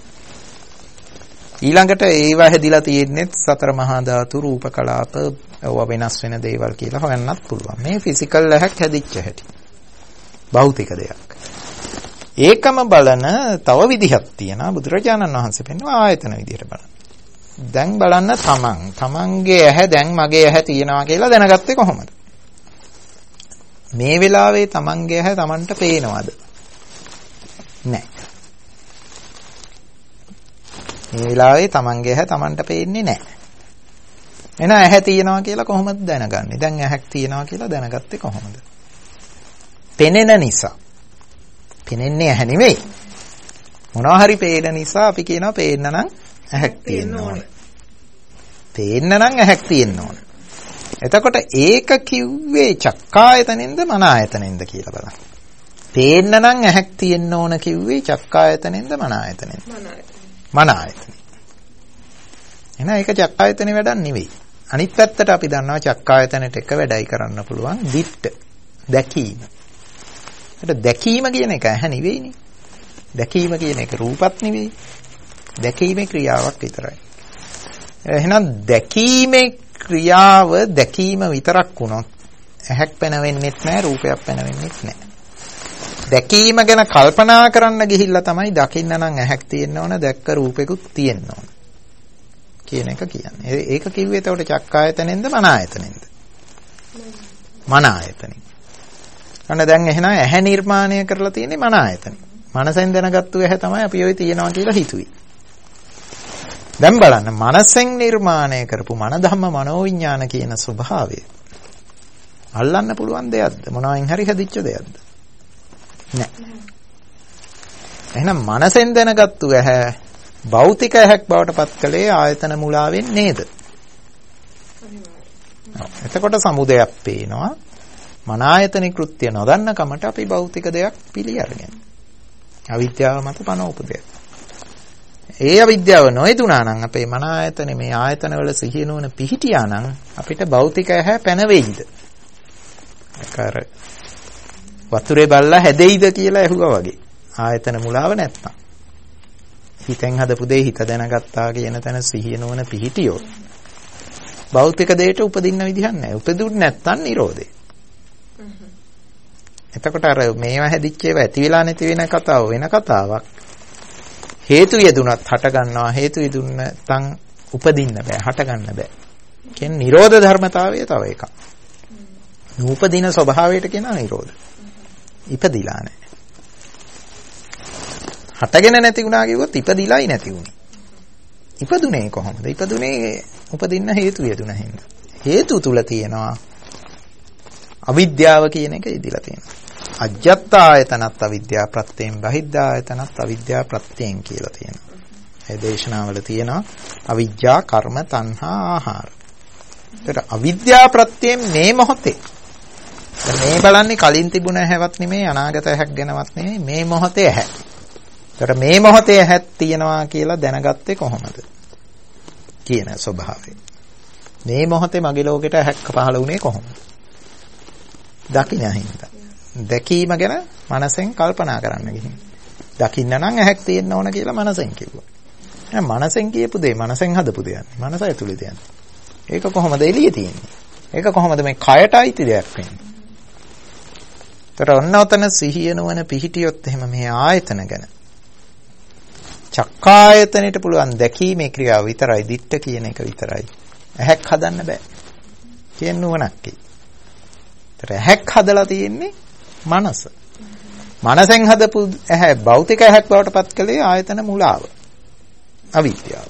ඊළඟට ඒවා හැදිලා තියෙන්නේ සතර මහා ධාතු, රූප කලාප, ඒවා වෙනස් වෙන දේවල් කියලා හොයන්නත් පුළුවන්. මේ ෆිසිකල් හැක් හැදිච්ච හැටි. භෞතික දෙයක්. ඒකම බලන තව විදිහක් තියෙනවා. බුදුරජාණන් වහන්සේ පෙන්වනවා ආයතන විදිහට බලන්න. දැන් බලන්න තමන්ගේ ඇහැ දැන් මගේ ඇහැ තියෙනවා කියලා දැනගත්තේ කොහොමද? මේ වෙලාවේ තමන්ගේ ඇහැ තමන්ට පේනවද? නැහැ. මේ වෙලාවේ තමන්ගේ ඇහැ තමන්ට පේන්නේ නැහැ. එහෙනම් ඇහැ තියෙනවා කියලා කොහොමද දැනගන්නේ? දැන් ඇහැක් තියෙනවා කියලා දැනගත්තේ කොහොමද? පෙනෙන නිසා. පෙනෙන්නේ ඇහැ නෙවෙයි. මොනවා හරි පේන නිසා අපි කියනවා පේන්න නම් ඇහැක් තියෙන්න ඕනේ. පේන්න නම් ඇහැක් තියෙන්න ඕනේ. එතකොට ඒක කිව්වේ චක්කායතනෙන්ද මන ආයතනෙන්ද කියලා බලන්න. පේන්න නම් ඇහැක් තියෙන්න ඕන කිව්වේ චක්කායතනෙන්ද මන ආයතනෙන්ද? මන ආයතනෙ. එහෙනම් ඒක චක්කායතනෙ වැඩක් නෙවෙයි. අනිත් පැත්තට අපි දන්නවා චක්කායතනෙට එක වැඩයි කරන්න පුළුවන් දිට්ඨ දැකීම. ඒකට දැකීම කියන එක ඇහැ නෙවෙයිනේ. දැකීම කියන එක රූපත් නෙවෙයි. දැකීමේ ක්‍රියාවක් විතරයි. එහෙනම් දැකීමේ ක්‍රියාව දැකීම විතරක් වුණොත් ඇහැක් පැනවෙන්නෙත් නැහැ රූපයක් පැනවෙන්නෙත් නැහැ. දැකීම ගැන කල්පනා කරන්න ගිහිල්ලා තමයි දකින්න නම් ඇහැක් තියෙන්න ඕන දැක්ක රූපෙකුත් තියෙන්න ඕන කියන එක කියන්නේ. ඒක කිව්වේ එතකොට චක්කායතනෙන්ද මන ආයතනෙන්ද? මන ආයතනෙන්. අන්න දැන් එහෙනම් ඇහැ නිර්මාණය කරලා තියෙන්නේ මන ආයතනෙ. මනසෙන් දැනගත්තු ඇහැ තමයි අපි ඔය තියනවා කියලා හිතුවේ. දැන් බලන්න මනසෙන් නිර්මාණය කරපු මන ධම්ම මනෝවිඤ්ඤාණ කියන ස්වභාවය අල්ලන්න පුළුවන් දෙයක්ද? මොනවායින් හරි හැදිච්ච දෙයක්ද? නෑ. එහෙනම් මනසෙන් දැනගත්තු ඇහැ භෞතික ඇහැක් බවට පත් කළේ ආයතන මුලාවෙන් නේද? එතකොට සමුදයක් පේනවා. මන ආයතන කෘත්‍ය නොදන්න කමට අපි භෞතික දෙයක් පිළි අරගෙන. අවිද්‍යාව මත පනවපු දෙයක්. ඒ අවිද්‍යාව නොයදුනා නම් අපේ මන ආයතනේ මේ ආයතන වල සිහිය නුවණ පිහිටියා නම් අපිට භෞතික ඇහැ පැනවෙයිද? ඒකර වතුරේ බල්ලා හැදෙයිද කියලා ඇහුවා වගේ. ආයතන මුලාව නැත්තම්. හිතෙන් හදපු දේ හිත දැනගත්තා කියන තැන සිහිය නුවණ පිහිටියොත් භෞතික දෙයට උපදින්න විදිහක් නැහැ. උපදුන්නේ නැත්තම් නිරෝධය. එතකොට අර මේවා හැදිච්ච ඒවා ඇති වෙලා නැති වෙන කතාව වෙන කතාවක්. හේතු යෙදුනත් හට ගන්නවා හේතු යෙදුන්න නැත්නම් උපදින්න බෑ හට ගන්න බෑ. කියන්නේ නිරෝධ ධර්මතාවය තව එකක්. නූපදින ස්වභාවයට කියනවා නිරෝධ. ඉපදිලා නැහැ. හටගෙන නැති වුණා කිව්වොත් ඉපදිලායි නැති වුණේ. ඉපදුනේ කොහොමද? ඉපදුනේ උපදින්න හේතු යෙදුන හින්දා. හේතු තුල තියෙනවා අවිද්‍යාව කියන එක ඉදිලා තියෙනවා. අජ්ජත් ආයතනත් අවිද්‍යා ප්‍රත්‍යයෙන් බහිද්ධා ආයතනත් අවිද්‍යා ප්‍රත්‍යයෙන් කියලා තියෙනවා. ඒ දේශනාවල තියෙනවා අවිජ්ජා කර්ම තණ්හා ආහාර. ඒතර අවිද්‍යා ප්‍රත්‍යයෙන් මේ මොහොතේ මේ බලන්නේ කලින් තිබුණ ඇහැවත් නෙමෙයි අනාගත ඇහැක් ගැනවත් නෙමෙයි මේ මොහොතේ ඇහැ. ඒතර මේ මොහොතේ ඇහක් තියනවා කියලා දැනගත්තේ කොහොමද? කියන ස්වභාවය. මේ මොහොතේ මගේ ලෝකෙට ඇහැක් පහළ වුණේ කොහොමද? දකින්න හින්දා. දැකීම ගැන මනසෙන් කල්පනා කරන්න ගිහින්. දකින්න නම් ඇහැක් තියෙන්න ඕන කියලා මනසෙන් කිව්වා. එහෙනම් මනසෙන් කියපු දේ මනසෙන් හදපු දෙයක්. මනස ඇතුලේ දෙයක්. ඒක කොහොමද එළියේ තියෙන්නේ? ඒක කොහොමද මේ කයට අයිති දෙයක් වෙන්නේ? ඒතර ඔන්න ඔතන සිහිය නුවණ පිහිටියොත් එහෙම මේ ආයතන ගැන චක්කායතනෙට පුළුවන් දැකීමේ ක්‍රියාව විතරයි දිට්ඨ කියන එක විතරයි. ඇහැක් හදන්න බෑ. කියන නුවණක් ඒ. ඒතර ඇහැක් හදලා තියෙන්නේ මනස. මනසෙන් හදපු ඇහැ භෞතික ඇහැක් බවට පත් කළේ ආයතන මුලාව. අවිද්‍යාව.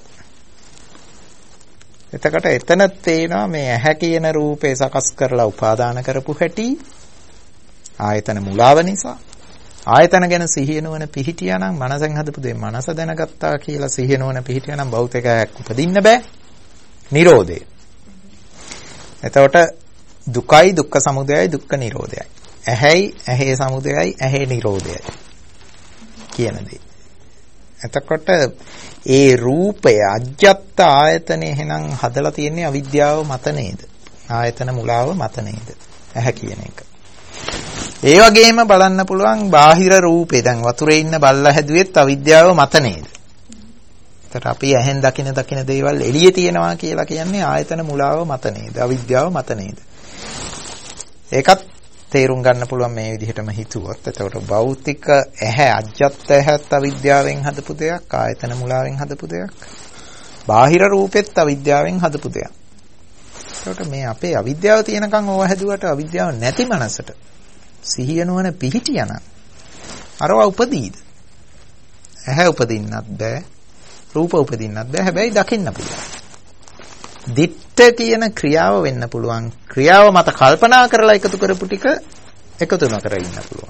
එතකොට එතන තේනවා මේ ඇහැ කියන රූපේ සකස් කරලා උපාදාන කරපු හැටි ආයතන මුලාව නිසා. ආයතන ගැන සිහිය නුවණ පිහිටියා නම් මනසෙන් හදපු දේ මනස දැනගත්තා කියලා සිහිය නුවණ පිහිටියා නම් භෞතික ඇහැක් උපදින්න බෑ. නිරෝධය. එතකොට දුකයි දුක්ඛ සමුදයයි දුක්ඛ නිරෝධයයි. ඇහැයි ඇහි සමුදයයි ඇහි නිරෝධයයි කියන දේ. එතකොට ඒ රූපය අජ්ජත් ආයතනේ එහෙනම් හදලා තියෙන්නේ අවිද්‍යාව මත නේද? ආයතන මුලාව මත නේද? ඇහැ කියන එක. ඒ වගේම බලන්න පුළුවන් බාහිර රූපේ දැන් වතුරේ ඉන්න බල්ලා හැදුවෙත් අවිද්‍යාව මත නේද? ඒතර අපි ඇහෙන් දකින දේවල් එළියේ තියෙනවා කියලා කියන්නේ ආයතන මුලාව මත නේද? අවිද්‍යාව මත නේද? ඒකත් තේරුම් ගන්න පුළුවන් මේ විදිහටම හිතුවොත්. එතකොට භෞතික ඇහැ අජ්ජත් ඇහැත් අවිද්‍යාවෙන් හදපු දෙයක්, ආයතන මුලාවෙන් හදපු දෙයක්. බාහිර රූපෙත් අවිද්‍යාවෙන් හදපු දෙයක්. ඒකට මේ අපේ අවිද්‍යාව තියෙනකන් ඕව හැදුවට අවිද්‍යාව නැති මනසට සිහිය නුවණ පිහිටියනම් අරවා උපදීද? ඇහැ උපදින්නත් බෑ. රූප උපදින්නත් බෑ. හැබැයි දකින්න පුළුවන්. දිට්ඨ කියන ක්‍රියාව වෙන්න පුළුවන්. ක්‍රියාව මත කල්පනා කරලා එකතු කරපු ටික එකතු නොකර ඉන්න පුළුවන්.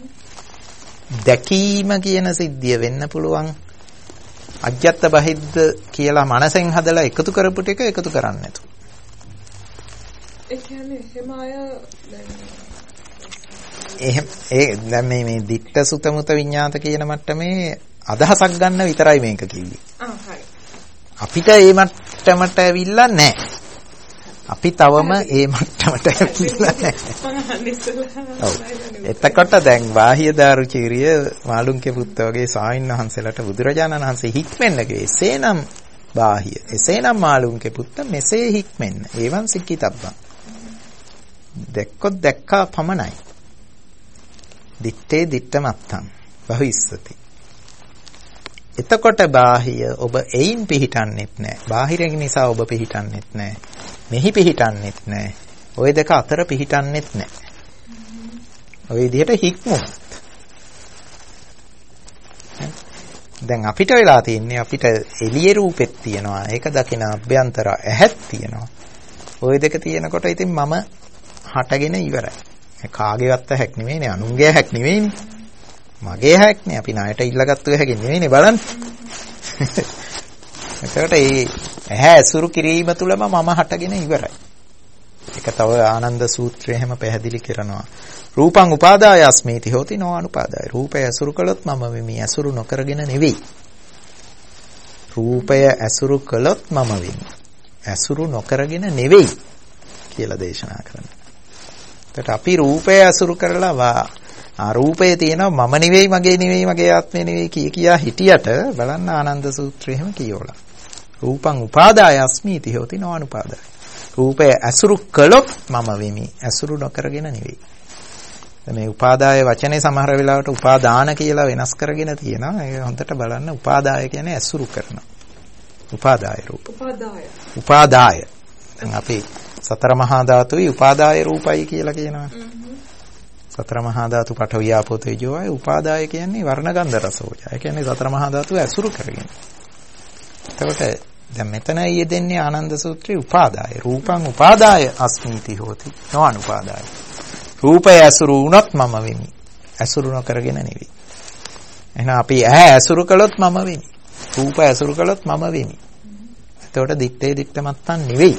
දැකීම කියන සිද්ධිය වෙන්න පුළුවන්. අජ්ජත් බහිද්ද කියලා මනසෙන් හදලා එකතු කරපු ටික එකතු කරන්නේ නැතු. ඒ කියන්නේ දැන් මේ දිට්ඨ සුත මුත විඤ්ඤාත කියන මට්ටමේ අදහසක් ගන්න විතරයි මේක කිව්වේ. හරි. අපිට මේ මට්ටමට ඇවිල්ලා නැහැ. අපි තවම මේ මට්ටමට ඇවිල්ලා නැහැ. එතකොට දැන් බාහිය දාරුචීරිය මාළුන්ගේ පුත්ත වගේ සාමින් වහන්සේලාට බුදුරජාණන් වහන්සේ හික්මෙන්න කිව්වේ. එසේනම් බාහිය. එසේනම් මාළුන්ගේ පුත්ත මෙසේ හික්මෙන්න. ඒවන් සික්කිතබ්බං. දැක්කොත් දැක්කා පමණයි. දිත්තේ දිත්ත මත්තං බහුස්සති. එතකොට බාහිය ඔබ එයින් පිහිටන්නෙත් නැහැ. බාහිරින් නිසා ඔබ පිහිටන්නෙත් නැහැ. මෙහි පිහිටන්නෙත් නැහැ. ওই දෙක අතර පිහිටන්නෙත් නැහැ. ওই විදිහට හික්මුත්. දැන් අපිට වෙලා තියෙන්නේ අපිට එළියේ රූපෙත් තියෙනවා. ඒක දකින අභ්‍යන්තර ඇහත් තියෙනවා. ওই දෙක තියෙනකොට ඉතින් මම හටගෙන ඉවරයි. කාගේවත් ඇහැක් නෙමෙයිනේ, අනුන්ගේ ඇහැක් නෙමෙයිනේ. මගේ ඇහැක් නේ. අපි ණයට ඉල්ලගත්තු ඇහැක් නෙමෙයිනේ බලන්න. එතකොට මේ ඇහැ ඇසුරු කිරීම තුළම මම හටගෙන ඉවරයි. ඒක තව ආනන්ද සූත්‍රයේ හැම පැහැදිලි කරනවා. රූපං උපාදාය අස්මීති හෝති නෝ අනුපාදාය. රූපය ඇසුරු කළොත් මම වෙමි. ඇසුරු නොකරගෙන නෙවෙයි. රූපය ඇසුරු කළොත් මම වෙමි. ඇසුරු නොකරගෙන නෙවෙයි කියලා දේශනා කරනවා. එතකොට අපි රූපය ඇසුරු කරලා රූපයේ තියෙනවා මම නෙවෙයි, මගේ නෙවෙයි, මගේ ආත්මය නෙවෙයි කියා හිටියට බලන්න ආනන්ද සූත්‍රය එහෙම කියවලා. රූපං උපාදාය අස්මීති හෝති නෝ අනුපාදාය. රූපය ඇසුරු කළොත් මම වෙමි. ඇසුරු නොකරගෙන නෙවෙයි. මේ උපාදාය වචනේ සමහර වෙලාවට උපාදාන කියලා වෙනස් කරගෙන තියෙනවා. ඒක හොඳට බලන්න. උපාදාය කියන්නේ ඇසුරු කරනවා. උපාදාය රූප. උපාදාය. දැන් අපි සතර මහා ධාතුයි උපාදාය රූපයි කියලා කියනවා. සතර මහා ධාතු පඨවි ආපෝ තේජෝ ආය උපාදාය කියන්නේ වර්ණ ගන්ධ රස ඕජා. ඒ කියන්නේ සතර මහා ධාතු ඇසුරු කරගෙන. එතකොට දැන් මෙතන යෙදෙන්නේ ආනන්ද සූත්‍රයේ උපාදාය. රූපං උපාදාය අස්මීති හෝති නෝ අනුපාදාය. රූපය ඇසුරු වුණොත් මම වෙමි. ඇසුරු නොකරගෙන නෙවෙයි. එහෙනම් අපි ඇහැ ඇසුරු කළොත් මම වෙමි. රූපය ඇසුරු කළොත් මම වෙමි. එතකොට දිත්තේ දිත්ත මත්තන් නෙවෙයි.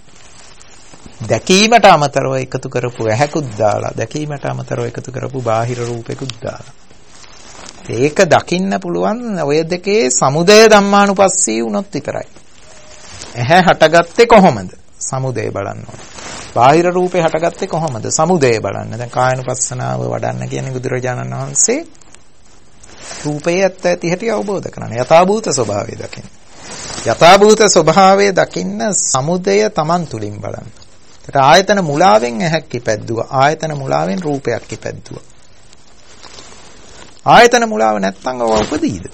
දැකීමට අමතරව එකතු කරපු ඇහැකුත් දාලා, දැකීමට අමතරව එකතු කරපු බාහිර රූපෙකුත් දාලා. ඒක දකින්න පුළුවන් ඔය දෙකේ සමුදය ධම්මානුපස්සී වුණොත් විතරයි. ඇහැ හටගත්තේ කොහොමද? සමුදය බලන්න ඕනේ. බාහිර රූපේ හටගත්තේ කොහොමද? සමුදය බලන්න. දැන් කායනුපස්සනාව වඩන්න කියන්නේ බුදුරජාණන් වහන්සේ රූපයේ ඇත්ත ඇති හැටි අවබෝධ කරගන්න. යථාභූත ස්වභාවය දකින්න. යථාභූත ස්වභාවය දකින්න සමුදය Taman තුලින් බලන්න. ඒකට ආයතන මුලාවෙන් ඇහැක් ඉපැද්දුවා. ආයතන මුලාවෙන් රූපයක් ඉපැද්දුවා. ආයතන මුලාව නැත්තම් ඔව උපදීද?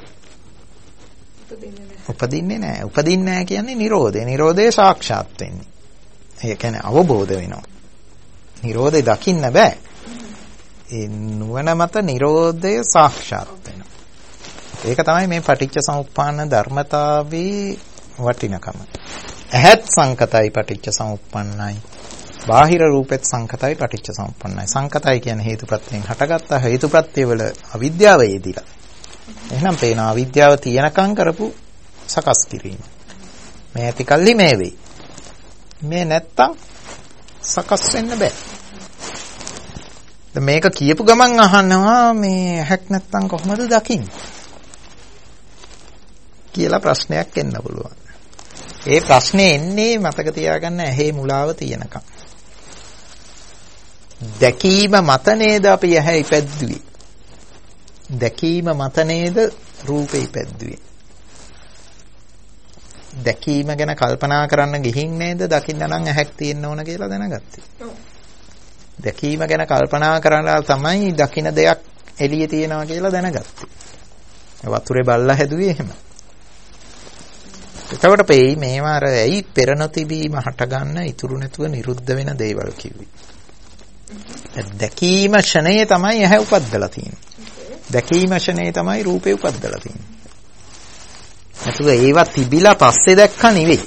උපදින්නේ නැහැ. උපදින්නේ නැහැ කියන්නේ Nirodhe. Nirodhe සාක්ෂාත් වෙන්නේ. ඒ කියන්නේ අවබෝධ වෙනවා. Nirodhe දකින්න බෑ. ඒ නුවණ මත Nirodhe සාක්ෂාත් වෙනවා. ඒක තමයි මේ පටිච්ච සමුප්පාන ධර්මතාවේ වටිනකම. ඇහත් සංකතයි පටිච්ච සමුප්පන්නයි. බාහිර රූපෙත් සංකතයි පටිච්ච සමුප්පන්නයි. සංකතයි කියන්නේ හේතුප්‍රත්‍යයෙන් හටගත්ත හේතුප්‍රත්‍ය වල අවිද්‍යාව යෙදිලා. එහෙනම් පේන අවිද්‍යාව තියනකම් කරපු සකස් කිරීම. මේ ඇති කල්ලි මේ වෙයි. මේ නැත්තම් සකස් වෙන්න බෑ. මේක කියපු ගමන් අහනවා මේ ඇහක් නැත්තම් කොහොමද දකින්නේ? කියලා ප්‍රශ්නයක් එන්න පුළුවන්. ඒ ප්‍රශ්නේ එන්නේ මතක තියාගන්න ඇහි මුලාව තියෙනකම්. දැකීම මත නේද අපි ඇහැ ඉපැද්දුවේ. දැකීම මත නේද රූපේ ඉපැද්දුවේ. දැකීම ගැන කල්පනා කරන්න ගිහින් නේද දකින්න නම් ඇහැක් තියෙන්න ඕන කියලා දැනගත්තේ. දැකීම ගැන කල්පනා කරලා තමයි දකින්න දෙයක් එළියේ තියෙනවා කියලා දැනගත්තේ. වතුරේ බල්ලා හැදුවේ එහෙම. එතකොට පෙයි මේවා අර ඇයි පෙර නොතිබීම හටගන්න ඉතුරු නැතුව නිරුද්ධ වෙන දේවල් කිව්වේ. දැකීම ෂණයේ තමයි ඇහැ උපද්දලා තියෙන්නේ. දැකීම ෂණයේ තමයි රූපේ උපද්දලා තියෙන්නේ. නැතුව ඒවා තිබිලා පස්සේ දැක්කා නෙවෙයි.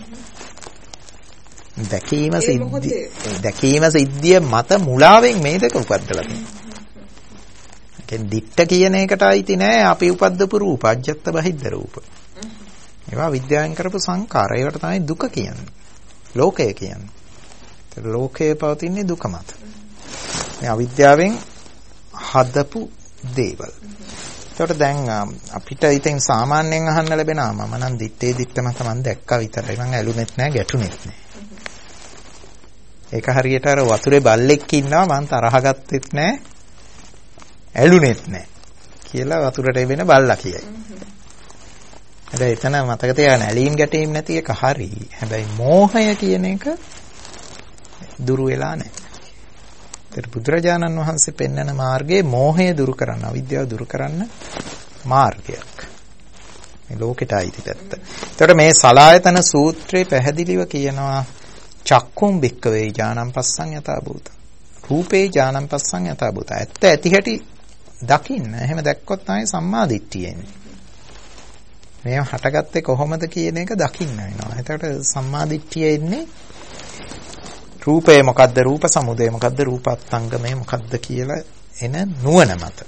දැකීම සිද්ධිය මත මුලාවෙන් මේ දෙක උපද්දලා තියෙනවා. කියන්නේ දිට්ඨ කියන එකට අයිති නෑ අපි උපද්දපු රූප, අජ්ජත් බහිද්ද රූප. ඒවා විද්‍යාවෙන් කරපු සංකාර. ඒවට තමයි දුක කියන්නේ. ලෝකය කියන්නේ. ඒක ලෝකයේ පවතින්නේ දුක මත. මේ අවිද්‍යාවෙන් හදපු දේවල්. ඒකට දැන් අපිට ඉතින් සාමාන්‍යයෙන් අහන්න ලැබෙනවා මම නම් දිත්තේ මත මම දැක්කා විතරයි. මම ඇලුනෙත් නෑ ගැටුනෙත් නෑ. ඒක හරියට අර වතුරේ බල්ලෙක් ඉන්නවා මම තරහ ගත්තෙත් නෑ ඇලුනෙත් නෑ කියලා වතුරට එවෙන බල්ලා කියයි. හැබැයි එතන මතක තියාගන්න ඇලීම් ගැටීම් නැති එක හරි. හැබැයි මෝහය කියන එක දුරු වෙලා නැහැ. ඒතර බුදුරජාණන් වහන්සේ පෙන්වන මාර්ගයේ මෝහය දුරු කරන්න, අවිද්‍යාව දුරු කරන්න මාර්ගයක්. මේ ලෝකෙට අයිති පැත්ත. ඒතර මේ සලායතන සූත්‍රයේ පැහැදිලිව කියනවා චක්කුම් බික්කවේ ඥානං පස්සං යථා භූත. රූපේ ඥානං පස්සං යථා භූත. ඇත්ත ඇති හැටි දකින්න. එහෙම දැක්කොත් තමයි සම්මා දිට්ඨිය එන්නේ. මේ හටගත්තේ කොහොමද කියන එක දකින්න වෙනවා. එතකොට සම්මා දිට්ඨිය එන්නේ රූපේ මොකද්ද, රූප සමුදය මොකද්ද, රූපාත්ංගමය මොකද්ද කියලා එන නුවණ මත.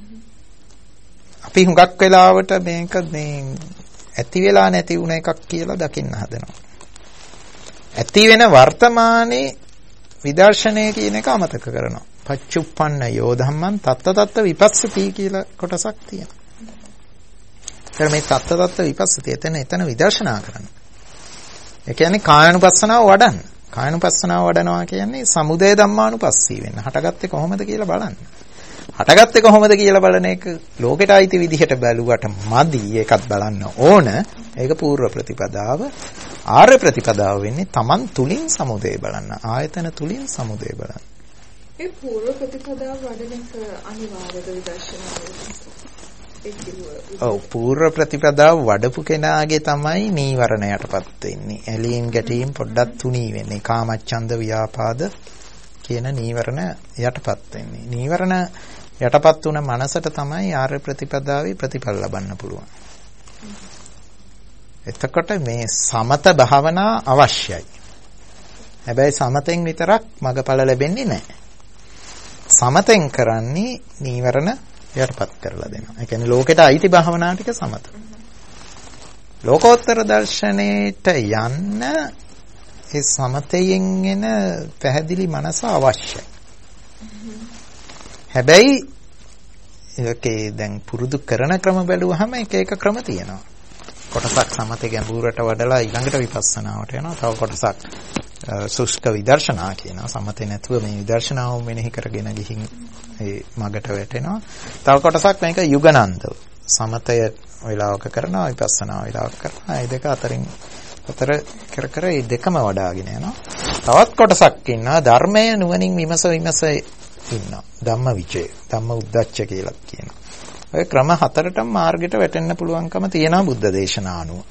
අපි හුඟක් වෙලාවට මේක මේ ඇති වෙලා නැති වුණ එකක් කියලා දකින්න හදනවා. ඇති වෙන වර්තමානයේ විදර්ශනය කියන එක අමතක කරනවා. පච්චුප්පන්න යෝ ධම්මං තත්ත විපස්සති කියලා කොටසක් තියෙනවා. ඒතර මේ තත්ත විපස්සති එතන විදර්ශනා කරන්න. ඒ කියන්නේ කායानुපස්සනාව වඩන්න. කායानुපස්සනාව වඩනවා කියන්නේ සමුදය ධම්මානුපස්සී වෙන්න. හටගත්තේ කොහොමද කියලා බලන්න. හටගත්තේ කොහොමද කියලා බලන එක ලෝකෙට අයිති විදිහට බැලුවට මදි. ඒකත් බලන්න ඕන. ඒක පූර්ව ප්‍රතිපදාව. ආර්ය ප්‍රතිපදාව වෙන්නේ Taman තුලින් සමුදය බලන්න. ආයතන තුලින් සමුදය බලන්න. ඒ පූර්ව ප්‍රතිපදාව වඩන එක අනිවාර්යද විදර්ශනාවේ? පූර්ව ප්‍රතිපදාව වඩපු කෙනාගේ තමයි නීවරණ යටපත් වෙන්නේ. ඇලීම් ගැටීම් පොඩ්ඩක් තුනී වෙන්නේ. කාමච්ඡන්ද ව්‍යාපාද කියන නීවරණ යටපත් වෙන්නේ. නීවරණ යටපත් වුණ මනසට තමයි ආර්ය ප්‍රතිපදාවේ ප්‍රතිඵල ලබන්න පුළුවන්. එතකොට මේ සමත භාවනා අවශ්‍යයි. හැබැයි සමතෙන් විතරක් මගඵල ලැබෙන්නේ නැහැ. සමතෙන් කරන්නේ නීවරණ යටපත් කරලා දෙනවා. ඒ කියන්නේ ලෝකෙට අයිති භාවනා ටික සමත. ලෝකෝත්තර දර්ශනයේට යන්න ඒ සමතයෙන් එන පැහැදිලි මනස අවශ්‍යයි. හැබැයි ඒකේ දැන් පුරුදු කරන ක්‍රම බැලුවහම එක ක්‍රම තියෙනවා. කොටසක් සමතේ ගැඹුරට වඩලා ඊළඟට විපස්සනාවට යනවා. තව කොටසක් සුෂ්ක විදර්ශනා කියනවා. සමතේ නැතුව මේ විදර්ශනාව මෙනෙහි කරගෙන ගිහින් ඒ මගට වැටෙනවා. තව කොටසක් මේක යුගනන්දව. සමතය වේලාවක කරනවා, විපස්සනා වේලාවක කරනවා. මේ දෙක අතරින් කර මේ දෙකම වඩාගෙන යනවා. තවත් කොටසක් ඉන්නවා ධර්මය නුවණින් විමස ඉන්නවා. ධම්මවිචය, ධම්ම උද්දච්ච කියලා කියනවා. ඔය ක්‍රම හතරටම මාර්ගයට වැටෙන්න පුළුවන්කම තියෙනවා බුද්ධ දේශනා අනුව.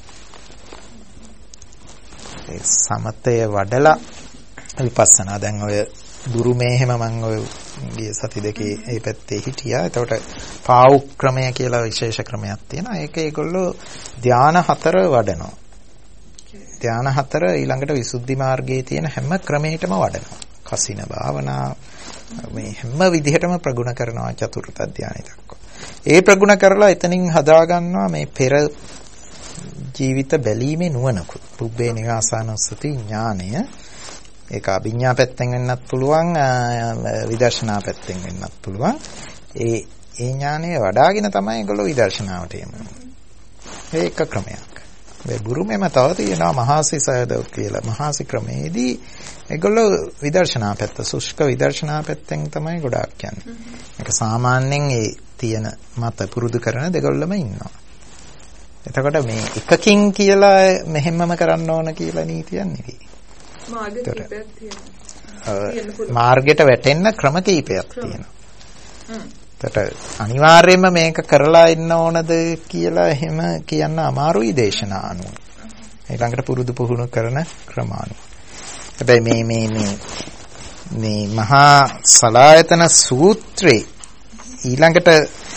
ඒ සමතය වඩලා විපස්සනා දැන් ඔය දුරුමේ එහෙම මම ඔය ගිය සති දෙකේ ඒ පැත්තේ හිටියා. එතකොට පාවු ක්‍රමය කියලා විශේෂ ක්‍රමයක් තියෙනවා. ඒක ඒගොල්ලෝ ධානා 4 වඩනවා. ධානා 4 ඊළඟට විසුද්ධි මාර්ගයේ තියෙන හැම ක්‍රමයකටම වඩනවා. කසින භාවනා මේ හැම විදිහටම ප්‍රගුණ කරනවා චතුර්ථ ධානය දක්වා. ඒ ප්‍රගුණ කරලා එතනින් හදා ගන්නවා මේ පෙර ජීවිත බැලීමේ නුවණකුත්. පුබ්බේ නිවාසානුස්සති ඥානය. ඒක අභිඥා පැත්තෙන් වෙන්නත් පුළුවන්, විදර්ශනා පැත්තෙන් වෙන්නත් පුළුවන්. ඒ ඥානය වඩාගෙන තමයි ඒගොල්ලෝ විදර්ශනාවට යන්නේ. ඒක ක්‍රමයක්. මේ බුරුමෙම තව තියෙනවා මහාසි සයදව කියලා. මහාසි ක්‍රමේදී ඒගොල්ලෝ විදර්ශනා පැත්ත, සුෂ්ක විදර්ශනා පැත්තෙන් තමයි ගොඩාක් යන්නේ. ඒක සාමාන්‍යයෙන් ඒ තියෙන මත පුරුදු කරන දෙගොල්ලම ඉන්නවා. එතකොට මේ එකකින් කියලා මෙහෙම්මම කරන්න ඕන කියලා නීතියක් නෙවෙයි. මාර්ගයට වැටෙන්න ක්‍රම කීපයක් තියෙනවා. එතකොට අනිවාර්යයෙන්ම මේක කරලා ඉන්න ඕනද කියලා එහෙම කියන්න අමාරුයි දේශනා අනුව. ඊළඟට පුරුදු පුහුණු කරන ක්‍රම අනුව. හැබැයි මේ මේ මහා සලායතන සූත්‍රේ ඊළඟට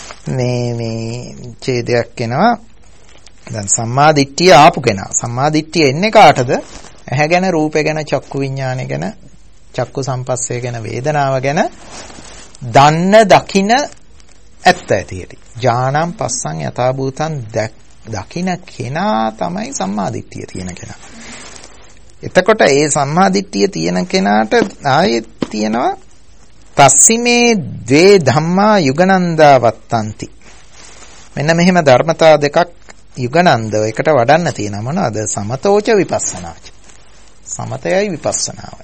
මේ ඡේදයක් එනවා. දැන් සම්මා දිට්ඨිය ආපු කෙනා. සම්මා දිට්ඨිය එන්නේ කාටද? ඇහැ ගැන, රූපය ගැන, චක්කු විඥානය ගැන, චක්කු සම්පස්සේ ගැන, වේදනාව ගැන දන්න දකින ඇත්ත ඇතියට. ඥානං පස්සං යථා භූතං දකින කෙනා තමයි සම්මා දිට්ඨිය තියෙන කෙනා. එතකොට ඒ සම්මා දිට්ඨිය තියෙන කෙනාට ආයෙත් තියෙනවා තස්සිමේ ද්වේ ධම්මා යුගනන්දා වත්තන්ති. මෙන්න මෙහෙම ධර්මතා දෙකක් යුගනන්දව එකට වඩන්න තියෙනවා. මොනවාද? සමතෝච විපස්සනාච. සමතයයි විපස්සනාවයි.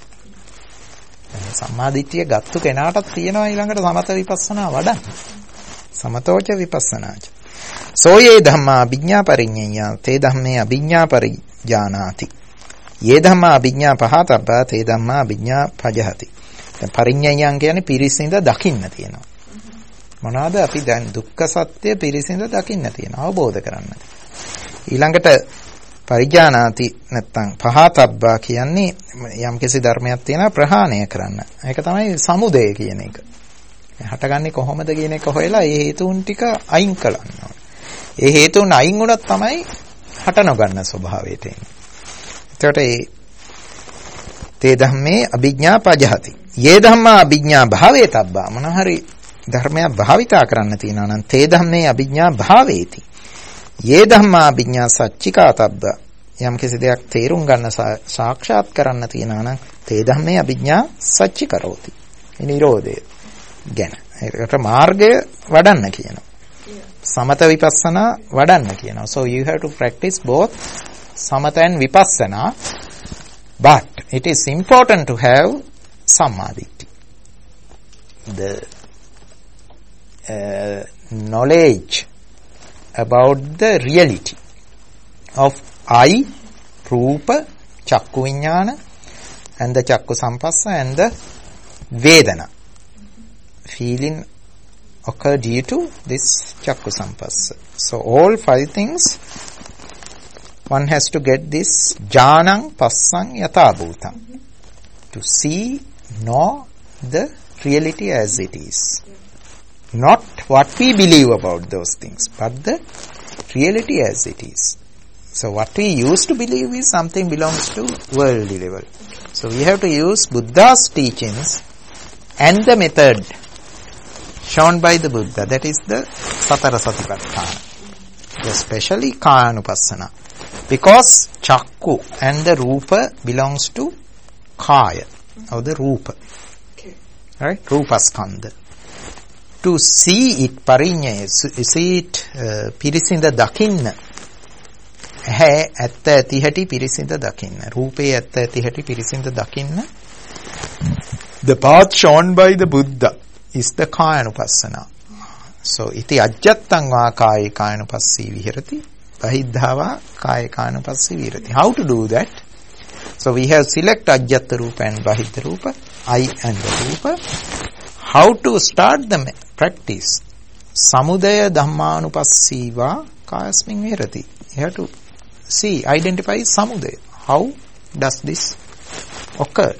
සම්මා දිට්ඨිය ගත්තු කෙනාටත් තියෙනවා ඊළඟට සමත විපස්සනා වඩන්න. සමතෝච විපස්සනාච. සෝයේ ධම්මා අභිඥා පරිඤ්ඤය තේ ධම්මේ අභිඥා පරිජානාති. යේ ධම්මා අභිඥා පහතබ්බා තේ ධම්මා අභිඥා පජහති. දැන් පරිඤ්ඤයයන් කියන්නේ පිරිසිඳ දකින්න තියෙනවා. මොනවාද? අපි දැන් දුක්ඛ සත්‍ය පිරිසිඳ දකින්න තියෙනවා. අවබෝධ කරන්න. ඊළඟට පරිජානාති නැත්තම් පහතබ්බා කියන්නේ යම්කිසි ධර්මයක් තියෙනවා ප්‍රහාණය කරන්න. ඒක තමයි සමුදය කියන එක. හටගන්නේ කොහොමද කියන එක හොයලා ඒ හේතුන් ටික අයින් කරන්න. ඒ හේතුන් අයින් වුණොත් තමයි හට නොගන්න ස්වභාවයට එන්නේ. එතකොට ඒ තේ ධම්මේ අභිඥා පජහති. යේ ධම්මා අභිඥා භාවේ තබ්බා. මොන හරි ධර්මයක් භාවිතා කරන්න තියෙනවා නම් තේ ධම්මේ අභිඥා භාවේති. යේ ධම්මා අභිඥා සච්චිකා තබ්බා. යම් කිසි දෙයක් තේරුම් ගන්න සාක්ෂාත් කරන්න තියෙනවා නම් තේ ධම්මේ අභිඥා සච්චි කරෝති. ඒ නිරෝධය ගැන. ඒකට මාර්ගය වඩන්න කියනවා. සමත විපස්සනා වඩන්න කියනවා. So you have to practice both samatha and vipassana, but it is important to have samadhi. The knowledge about the reality of I, Rupa, Chakku Viññāna, and the Chakku Sampassa and the Vedana. Feeling occur due to this Chakku Sampassa. So all five things, one has to get this Jnanam Passang Yatha Bhutam. To see, know the reality as it is. Not what we believe about those things, but the reality as it is. So what we used to believe is something belongs to worldly level. So we have to use Buddha's teachings and the method shown by the Buddha. That is the Satara Satipatthana. Especially Kāyanupassana. Because Chakku and the Rupa belongs to Kaya or the Rupa. Right? Rupa Skandha. To see it, Pariññaya, see it, Pirisinda Dakinna. Hai atta ඇති හැටි පිරිසිඳ දකින්න. රූපේ ඇත්ත ඇති හැටි පිරිසිඳ දකින්න. The path shown by the Buddha is the Kāyanupassana. So iti ajjattang va kāye kāyanupassī vihirati bahiddhava kāye kāyanupassī vihirati. How to do that? So we have select ajjatta rupa and bahiddha rupa, I and the rupa. How to start the practice? Samudaya dhammanupassīva kāyasmiñ vihirati. You have to see, identify samudaya. How does this occur?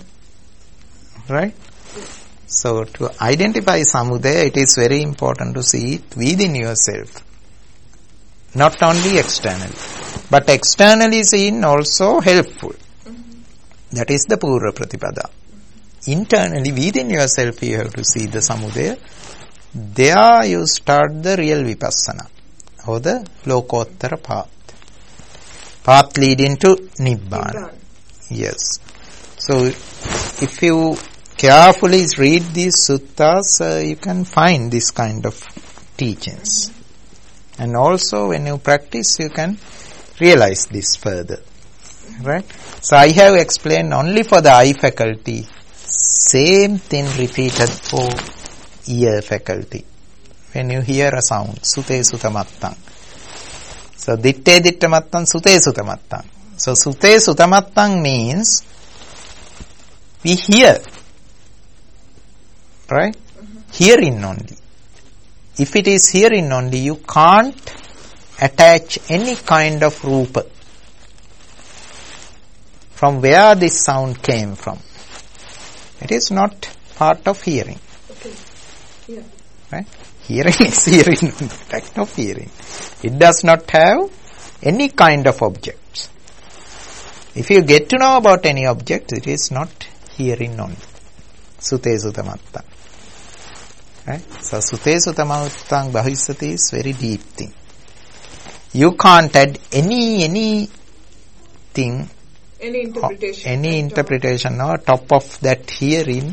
Right? So to identify samudaya, it is very important to see it within yourself. Not only externally. But externally seen also helpful. That is the Purva Pratipada. Internally, within yourself, you have to see the samudaya. There you start the real vipassana or the Lokottara path. Path leading to Nibbana. Yes. So if you carefully read these suttas, you can find this kind of teachings. And also when you practice, you can realize this further. Right? So I have explained only for the eye faculty. Same thing repeated for ear faculty. When you hear a sound, sute sutamattang. So ditte dittamattang, sute sutamattang. So sute sutamattang means we hear. Right? Hearing only. If it is hearing only, you can't attach any kind of rupa. From where this sound came from. It is not part of hearing. Okay. Yeah. Right? Hearing is hearing, act of hearing. It does not have any kind of objects. If you get to know about any object, it is not hearing only. Sute sutamatta. Right? So sute sutamattang bhavisati is very deep thing. You can't add any thing, any interpretation. Any interpretation on top of that hearing.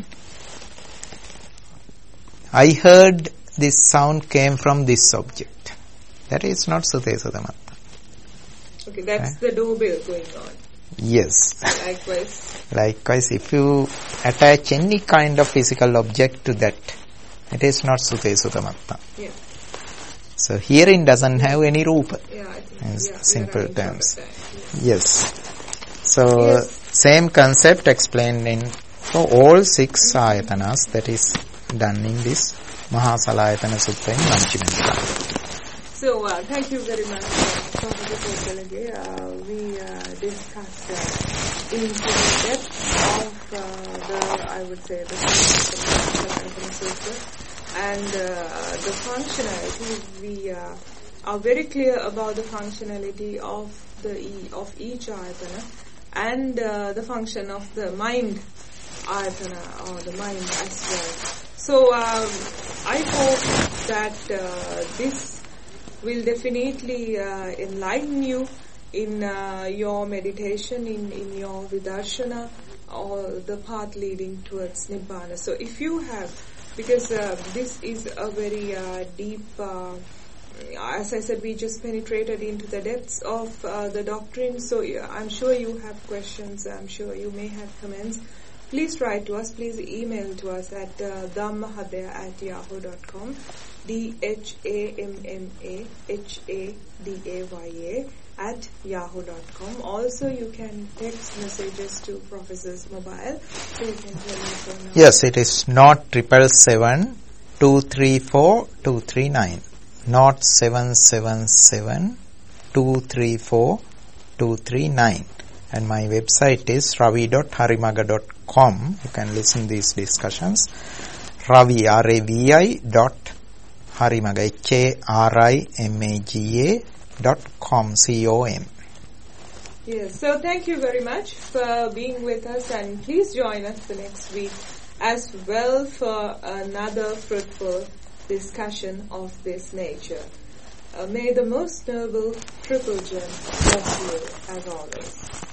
I heard this sound came from this object. That is not sute sutamatta. Okay, that's the doorbell going on. Yes. Likewise, if you attach any kind of physical object to that, it is not sute sutamatta. Yeah. So hearing doesn't have any rupa. Yeah, I think, in simple terms. Yes. So same concept explained in for all 6 ayatanas, that is done in this Mahasalayatana Sutta in Panchimika. So thank you very much, Professor Kokalage. We discussed into the depth of I would say, the Mahasalayatana Sutta and the functionality. We are very clear about the functionality of each ayatana and the function of the mind ayatana or the mind as well. So I hope that this will definitely enlighten you in your meditation, in your vidarshana, or the path leading towards Nibbana. So if you have, because this is a very deep, as I said, we just penetrated into the depths of the doctrine, so I'm sure you have questions, I'm sure you may have comments. Please write to us, please email to us at dhammahadaya@yahoo.com, dhammahadaya@yahoo.com. Also, you can text messages to Professor's mobile, so you can tell me phone number. Yes, it is not 777 234 239. Not 777 234 239. And my website is ravi.harimaga.com. You can listen these discussions. Ravi, RAVI.harimaga, HARIMAGA.com, COM. Yes, so thank you very much for being with us, and please join us the next week as well for another fruitful discussion of this nature. May the most noble Triple Gem bless you as always.